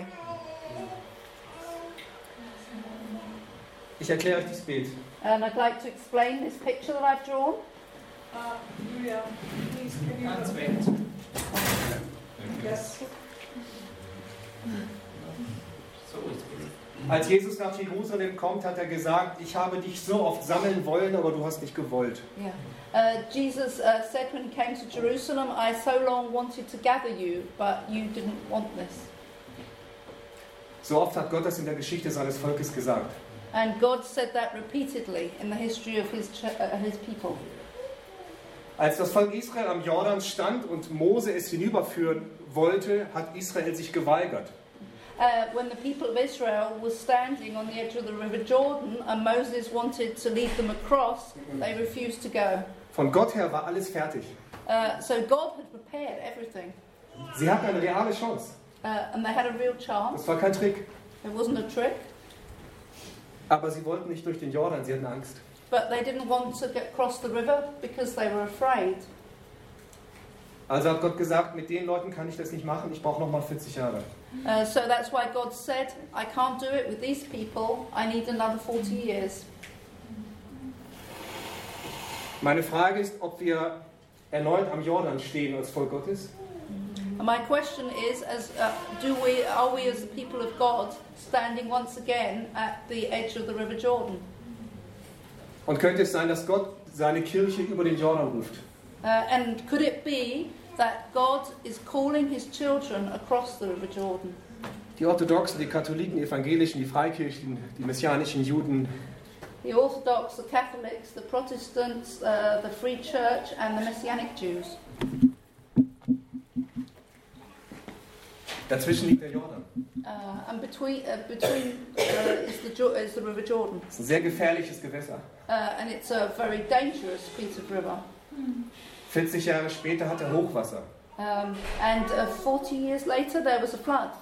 Speaker 12: Ich erkläre euch dieses Bild.
Speaker 9: And I'd like to explain this picture that I've drawn.
Speaker 2: Uh, Julia, please, can you...
Speaker 11: Ganz weg.
Speaker 2: Yes.
Speaker 11: So ist es.
Speaker 12: Als Jesus nach Jerusalem kommt, hat er gesagt, ich habe dich so oft sammeln wollen, aber du hast nicht gewollt.
Speaker 9: Yeah. Uh, Jesus uh, said when he came to Jerusalem, I so long wanted to gather you, but you didn't want this.
Speaker 12: So oft hat Gott das in der Geschichte seines Volkes gesagt.
Speaker 9: And God said that repeatedly in the history of his, ch- uh, his people.
Speaker 12: Als das Volk Israel am Jordan stand und Mose es hinüberführen wollte, hat Israel sich geweigert.
Speaker 9: Uh, when the people of Israel was standing on the edge of the river Jordan and Moses wanted to lead them across, they refused to go.
Speaker 12: Von Gott her war alles fertig.
Speaker 9: Uh, so God had prepared everything.
Speaker 12: Sie hatten eine reale Chance.
Speaker 9: Uh, and they had a real chance.
Speaker 12: Das war kein Trick.
Speaker 9: It wasn't a trick.
Speaker 12: Aber sie wollten nicht durch den Jordan, sie hatten Angst.
Speaker 9: But they didn't want to get across the river because they were afraid.
Speaker 12: Also hat Gott gesagt, mit den Leuten kann ich das nicht machen, ich brauche nochmal vierzig Jahre.
Speaker 9: Uh, so that's why God said, I can't do it with these people, I need another forty years.
Speaker 12: Meine Frage ist, ob wir erneut am Jordan stehen als Volk Gottes.
Speaker 9: And my question is, as uh, do we, are we as the people of God standing once again at the edge of the river Jordan?
Speaker 12: Und könnte es sein, dass Gott seine Kirche über den Jordan ruft?
Speaker 9: Uh, and could it be that God is calling his children across the river Jordan?
Speaker 12: Die Orthodoxen, die Katholiken, die Evangelischen, die Freikirchen, die messianischen Juden,
Speaker 9: The Orthodox, the Catholics, the Protestants, uh, the Free Church and the Messianic Jews.
Speaker 12: dazwischen liegt der Jordan.
Speaker 9: Uh, and between, uh, between uh, is, the, Jo- is the River Jordan.
Speaker 12: Das ist ein sehr gefährliches Gewässer.
Speaker 9: Uh, and it's a very dangerous piece of river.
Speaker 12: vierzig Jahre später hat er Hochwasser.
Speaker 9: Um, and uh, forty years later there was a flood.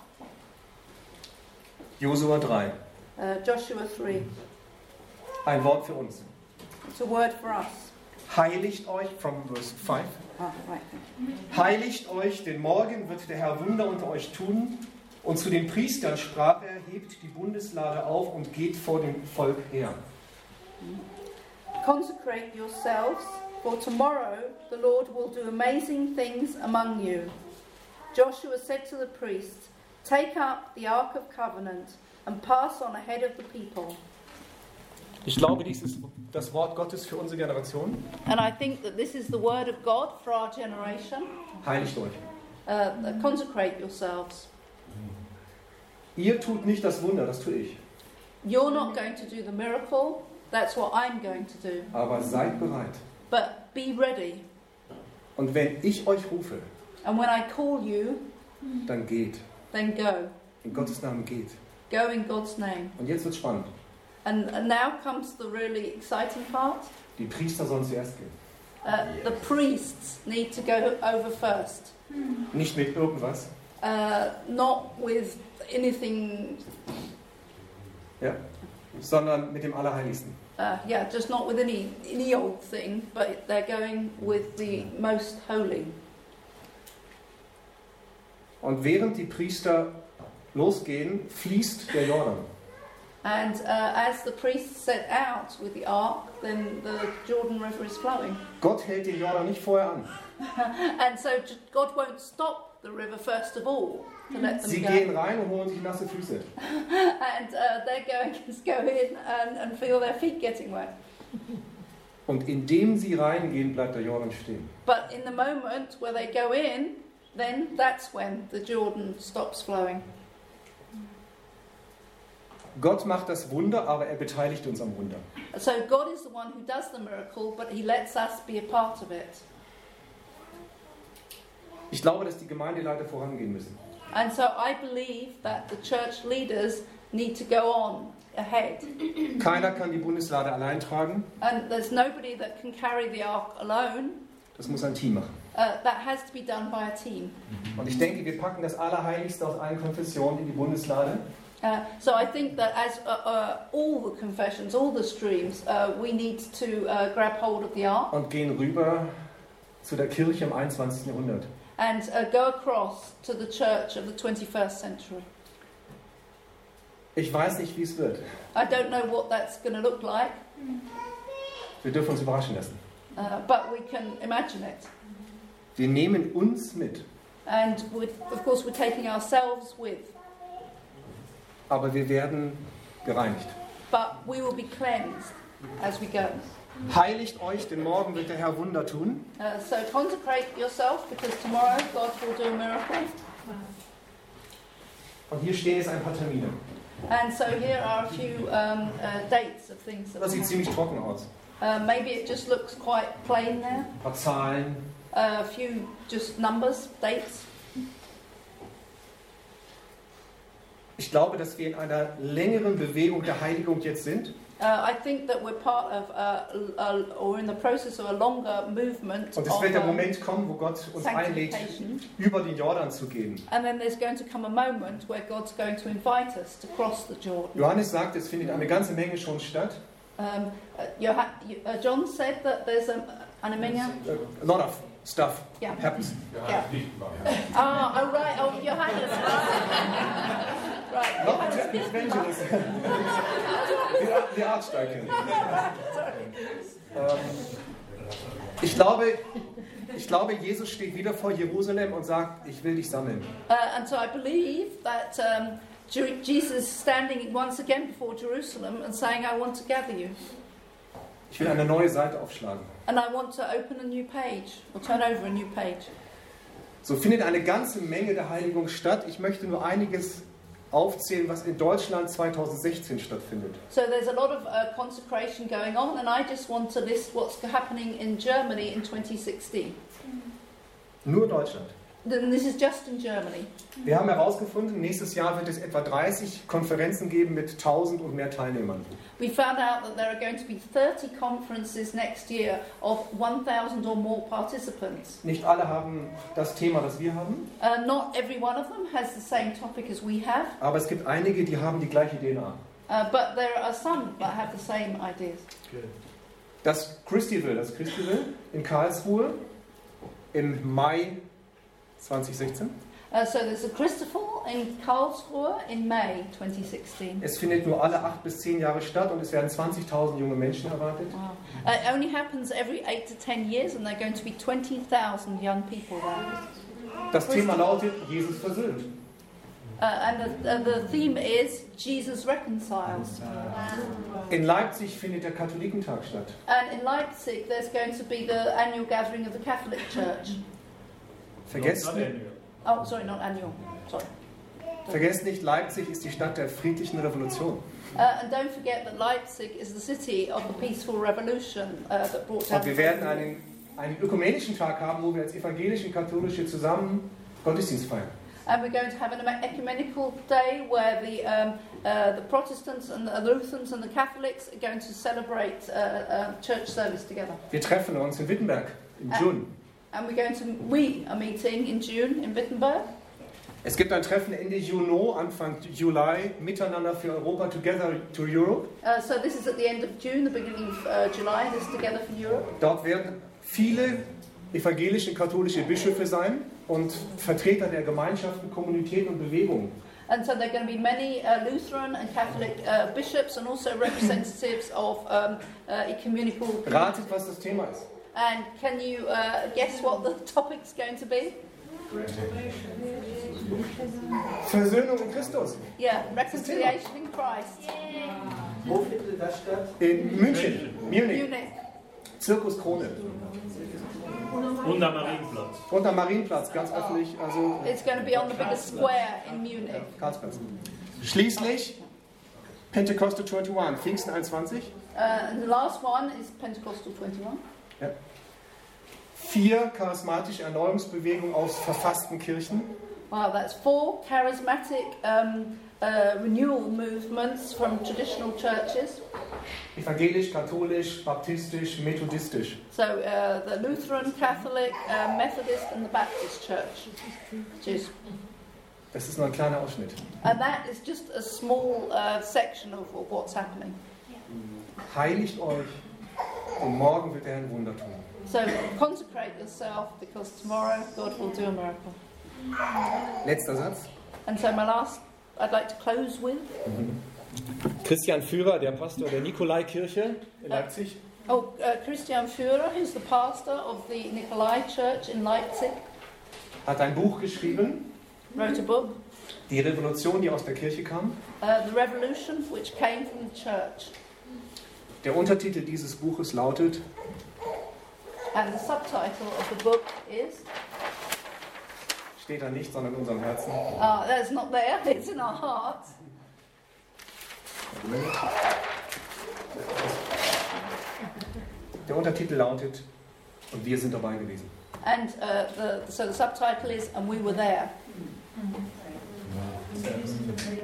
Speaker 12: Josua drei.
Speaker 9: Uh, Joshua three.
Speaker 12: Ein Wort für uns.
Speaker 9: It's a word for us.
Speaker 12: Heiligt euch, from verse five.
Speaker 9: Oh, right.
Speaker 12: Heiligt euch, denn morgen wird der Herr Wunder unter euch tun. Und zu den Priestern sprach er, hebt die Bundeslade auf und geht vor dem Volk her.
Speaker 9: Consecrate yourselves, for tomorrow the Lord will do amazing things among you. Joshua said to the priests, take up the Ark of Covenant and pass on ahead of the people.
Speaker 12: Ich glaube, dies ist das Wort Gottes für unsere Generation.
Speaker 9: And I think that this is the word of God for our generation.
Speaker 12: Heiligt euch.
Speaker 9: Uh, consecrate yourselves.
Speaker 12: Ihr tut nicht das Wunder, das tue ich.
Speaker 9: You're not going to do the miracle, that's what I'm going to do.
Speaker 12: Aber seid bereit.
Speaker 9: But be ready.
Speaker 12: Und wenn ich euch rufe,
Speaker 9: And when I call you,
Speaker 12: dann geht.
Speaker 9: then go.
Speaker 12: In Gottes Namen geht.
Speaker 9: Go in God's name.
Speaker 12: Und jetzt wird spannend.
Speaker 9: And, and now comes the really exciting part.
Speaker 12: Die Priester sollen zuerst gehen.
Speaker 9: Uh, the priests need to go over first.
Speaker 12: Nicht mit irgendwas.
Speaker 9: Uh, not with anything,
Speaker 12: Ja. Sondern mit dem Allerheiligsten.
Speaker 9: uh, yeah, just not with any, any old thing, but they're going with the most holy.
Speaker 12: Und während die Priester losgehen, fließt der Jordan.
Speaker 9: And uh, as the priests set out with the ark, then the Jordan River is flowing.
Speaker 12: Gott hält den Jordan nicht vorher an.
Speaker 9: And so j- God won't stop the river first of all to let them
Speaker 12: Sie
Speaker 9: go.
Speaker 12: gehen rein und holen sich nasse Füße.
Speaker 9: And uh, they're going to go in and, and feel their feet getting wet.
Speaker 12: Und indem sie reingehen, bleibt der Jordan stehen.
Speaker 9: But in the moment where they go in, then that's when the Jordan stops flowing.
Speaker 12: Gott macht das Wunder, aber er beteiligt uns am Wunder.
Speaker 9: So God is the one who does the miracle, but he lets us be a part of it.
Speaker 12: Ich glaube, dass die Gemeindeleiter vorangehen müssen.
Speaker 9: And so I believe that the church leaders need to go on ahead.
Speaker 12: Keiner kann die Bundeslade allein tragen.
Speaker 9: And there's nobody that can carry the ark alone.
Speaker 12: Das muss ein Team machen.
Speaker 9: Uh, that has to be done by a team.
Speaker 12: Und ich denke, wir packen das Allerheiligste aus allen Konfessionen in die Bundeslade.
Speaker 9: Uh, so I think that as uh, uh, all the confessions, all the streams, uh, we need to uh, grab hold of the ark
Speaker 12: Und gehen rüber zu der Kirche im einundzwanzigsten Jahrhundert.
Speaker 9: and uh, go across to the church of the twenty-first century.
Speaker 12: Ich weiß nicht, wie es wird.
Speaker 9: I don't know what that's going to look like,
Speaker 12: Wir dürfen uns überraschen lassen.
Speaker 9: uh, but we can imagine it.
Speaker 12: Wir nehmen uns mit,
Speaker 9: And with, of course, we're taking ourselves with,
Speaker 12: aber wir werden gereinigt.
Speaker 9: but we will be cleansed as we go.
Speaker 12: Heiligt euch, denn morgen wird der Herr Wunder tun.
Speaker 9: Uh, so consecrate yourself, because tomorrow God will do a miracle.
Speaker 12: Und hier stehen jetzt ein paar Termine.
Speaker 9: And so here are a few um, uh, dates of things that
Speaker 12: Das
Speaker 9: will
Speaker 12: sieht ziemlich trocken aus.
Speaker 9: Uh, maybe it just looks quite plain there.
Speaker 12: Ein paar Zahlen.
Speaker 9: Uh, a few just numbers, dates.
Speaker 12: Ich glaube, dass wir in einer längeren Bewegung der Heiligung jetzt sind.
Speaker 9: Uh, I think that we're part of, uh, uh, or in the process of a longer movement
Speaker 12: Und es
Speaker 9: of
Speaker 12: wird der
Speaker 9: um,
Speaker 12: Moment kommen, wo Gott uns einlädt,
Speaker 9: sanctification.
Speaker 12: über den Jordan zu gehen.
Speaker 9: And then there's going to come a moment where God's going to invite us to cross the Jordan.
Speaker 12: Johannes sagt, es findet eine ganze Menge schon statt.
Speaker 9: Um, uh, Joha- uh, John said that there's a, an Armenia.
Speaker 12: A lot of stuff
Speaker 9: Yeah.
Speaker 12: happens.
Speaker 9: Yeah. Ah, oh, right. Oh, Johannes. Right.
Speaker 12: Not
Speaker 9: Johannes.
Speaker 12: the evangelist. the, the archdeacon. Ähm, ich glaube, ich glaube, Jesus steht wieder vor Jerusalem und sagt, ich will dich sammeln.
Speaker 9: Uh, and so I believe that um, Je- Jesus is standing once again before Jerusalem and saying, I want to gather you.
Speaker 12: Ich will eine neue Seite aufschlagen.
Speaker 9: And I want to open a new page, or turn over a new page.
Speaker 12: So findet eine ganze Menge der Heiligung statt. Ich möchte nur einiges aufzählen, was in Deutschland zweitausendsechzehn stattfindet.
Speaker 9: So there's a lot of uh, consecration going on, and I just want to list what's happening in Germany in twenty sixteen.
Speaker 12: Nur Deutschland.
Speaker 9: And this is just in Germany.
Speaker 12: Wir haben herausgefunden, nächstes Jahr wird es etwa dreißig Konferenzen geben mit tausend und mehr Teilnehmern.
Speaker 9: We found out that there are going to be thirty conferences next year of one thousand or more participants.
Speaker 12: Nicht alle haben das Thema, das wir haben.
Speaker 9: Uh, not every one of them has the same topic as we have.
Speaker 12: Aber es gibt einige, die haben die gleiche D N A.
Speaker 9: Uh, but there are some that have the same ideas.
Speaker 12: Das Christival, das Christival in Karlsruhe im Mai zwanzig sechzehn.
Speaker 9: Uh, so there's a Christophel in Karlsruhe in May twenty sixteen.
Speaker 12: Es findet nur alle acht bis zehn Jahre statt und es werden zwanzigtausend junge Menschen erwartet.
Speaker 9: Wow. Uh, it only happens every eight to ten years, and there are going to be twenty thousand young people there.
Speaker 12: Das Thema lautet Jesus versöhnt.
Speaker 9: Uh, and the, uh, the theme is Jesus reconciles.
Speaker 12: In Leipzig findet der Katholikentag statt.
Speaker 9: And in Leipzig, there's going to be the annual gathering of the Catholic Church.
Speaker 12: Vergesst nicht,
Speaker 9: Oh, sorry, not annual. Sorry.
Speaker 12: vergesst nicht, Leipzig ist die Stadt der friedlichen Revolution.
Speaker 9: Uh, and don't forget that Leipzig is the city of the peaceful revolution uh, that brought down.
Speaker 12: Und wir werden einen, einen ökumenischen Tag haben, wo wir als evangelische und katholische zusammen Gottesdienst feiern.
Speaker 9: And we're going to have an ecumenical day where the, um, uh, the Protestants and the Lutherans and the Catholics are going to celebrate uh, uh, church service together.
Speaker 12: Wir treffen uns in Wittenberg im Juni.
Speaker 9: And we're going to, we are meeting in June in Wittenberg.
Speaker 12: Es gibt ein Treffen Ende Juni, Anfang Juli, miteinander für Europa, Together to Europe.
Speaker 9: Uh, so this is at the end of June, the beginning of uh, July, this Together for Europe.
Speaker 12: Dort werden viele evangelische und katholische Bischöfe sein und Vertreter der Gemeinschaften, Kommunitäten und Bewegungen.
Speaker 9: And so there are going to be many uh, Lutheran and Catholic uh, bishops and also representatives of um, uh, ecumenical communities.
Speaker 12: Ratet, was das Thema ist.
Speaker 9: And can you uh, guess what the topic's going to be?
Speaker 12: Versöhnung in Christus.
Speaker 9: Yeah, reconciliation in Christ.
Speaker 11: Wo findet das statt?
Speaker 12: In München, Munich,
Speaker 9: Munich.
Speaker 12: Zirkus Krone.
Speaker 5: Und am Marienplatz.
Speaker 12: Und am Marienplatz, ganz öffentlich, also
Speaker 9: It's going to be on the biggest square in Munich.
Speaker 12: Karlsplatz. Schließlich Pentecostal einundzwanzig, Pfingsten einundzwanzig.
Speaker 9: Uh, and the last one is Pentecostal twenty-one.
Speaker 12: Ja. Vier charismatische Erneuerungsbewegungen aus verfassten Kirchen.
Speaker 9: Wow, that's four charismatic um, uh, renewal movements from traditional churches.
Speaker 12: Evangelisch, katholisch, baptistisch, methodistisch.
Speaker 9: So uh, the Lutheran, Catholic, uh, Methodist and the Baptist Church. Jeez.
Speaker 12: Das ist nur ein kleiner Ausschnitt.
Speaker 9: And that is just a small uh, section of, of what's happening.
Speaker 12: Heiligt euch, denn morgen wird er ein Wunder tun.
Speaker 9: So consecrate yourself because tomorrow God will do a miracle.
Speaker 12: Letzter Satz.
Speaker 9: And so my last, I'd like to close with.
Speaker 12: Christian Führer, der Pastor der Nikolaikirche in Leipzig.
Speaker 9: Oh, uh, Christian Führer, who's the pastor of the Nikolai Church in Leipzig,
Speaker 12: Hat ein Buch geschrieben,
Speaker 9: wrote a book,
Speaker 12: Die Revolution, die aus der Kirche kam.
Speaker 9: uh, The Revolution, which came from the church.
Speaker 12: Der Untertitel dieses Buches lautet
Speaker 9: And the subtitle of the book is,
Speaker 12: steht da nicht, sondern in unserem Herzen.
Speaker 9: uh, that's not there, it's in our hearts.
Speaker 12: Der Untertitel lautet Und wir sind dabei gewesen.
Speaker 9: And uh, the, so the subtitle is, And We Were There.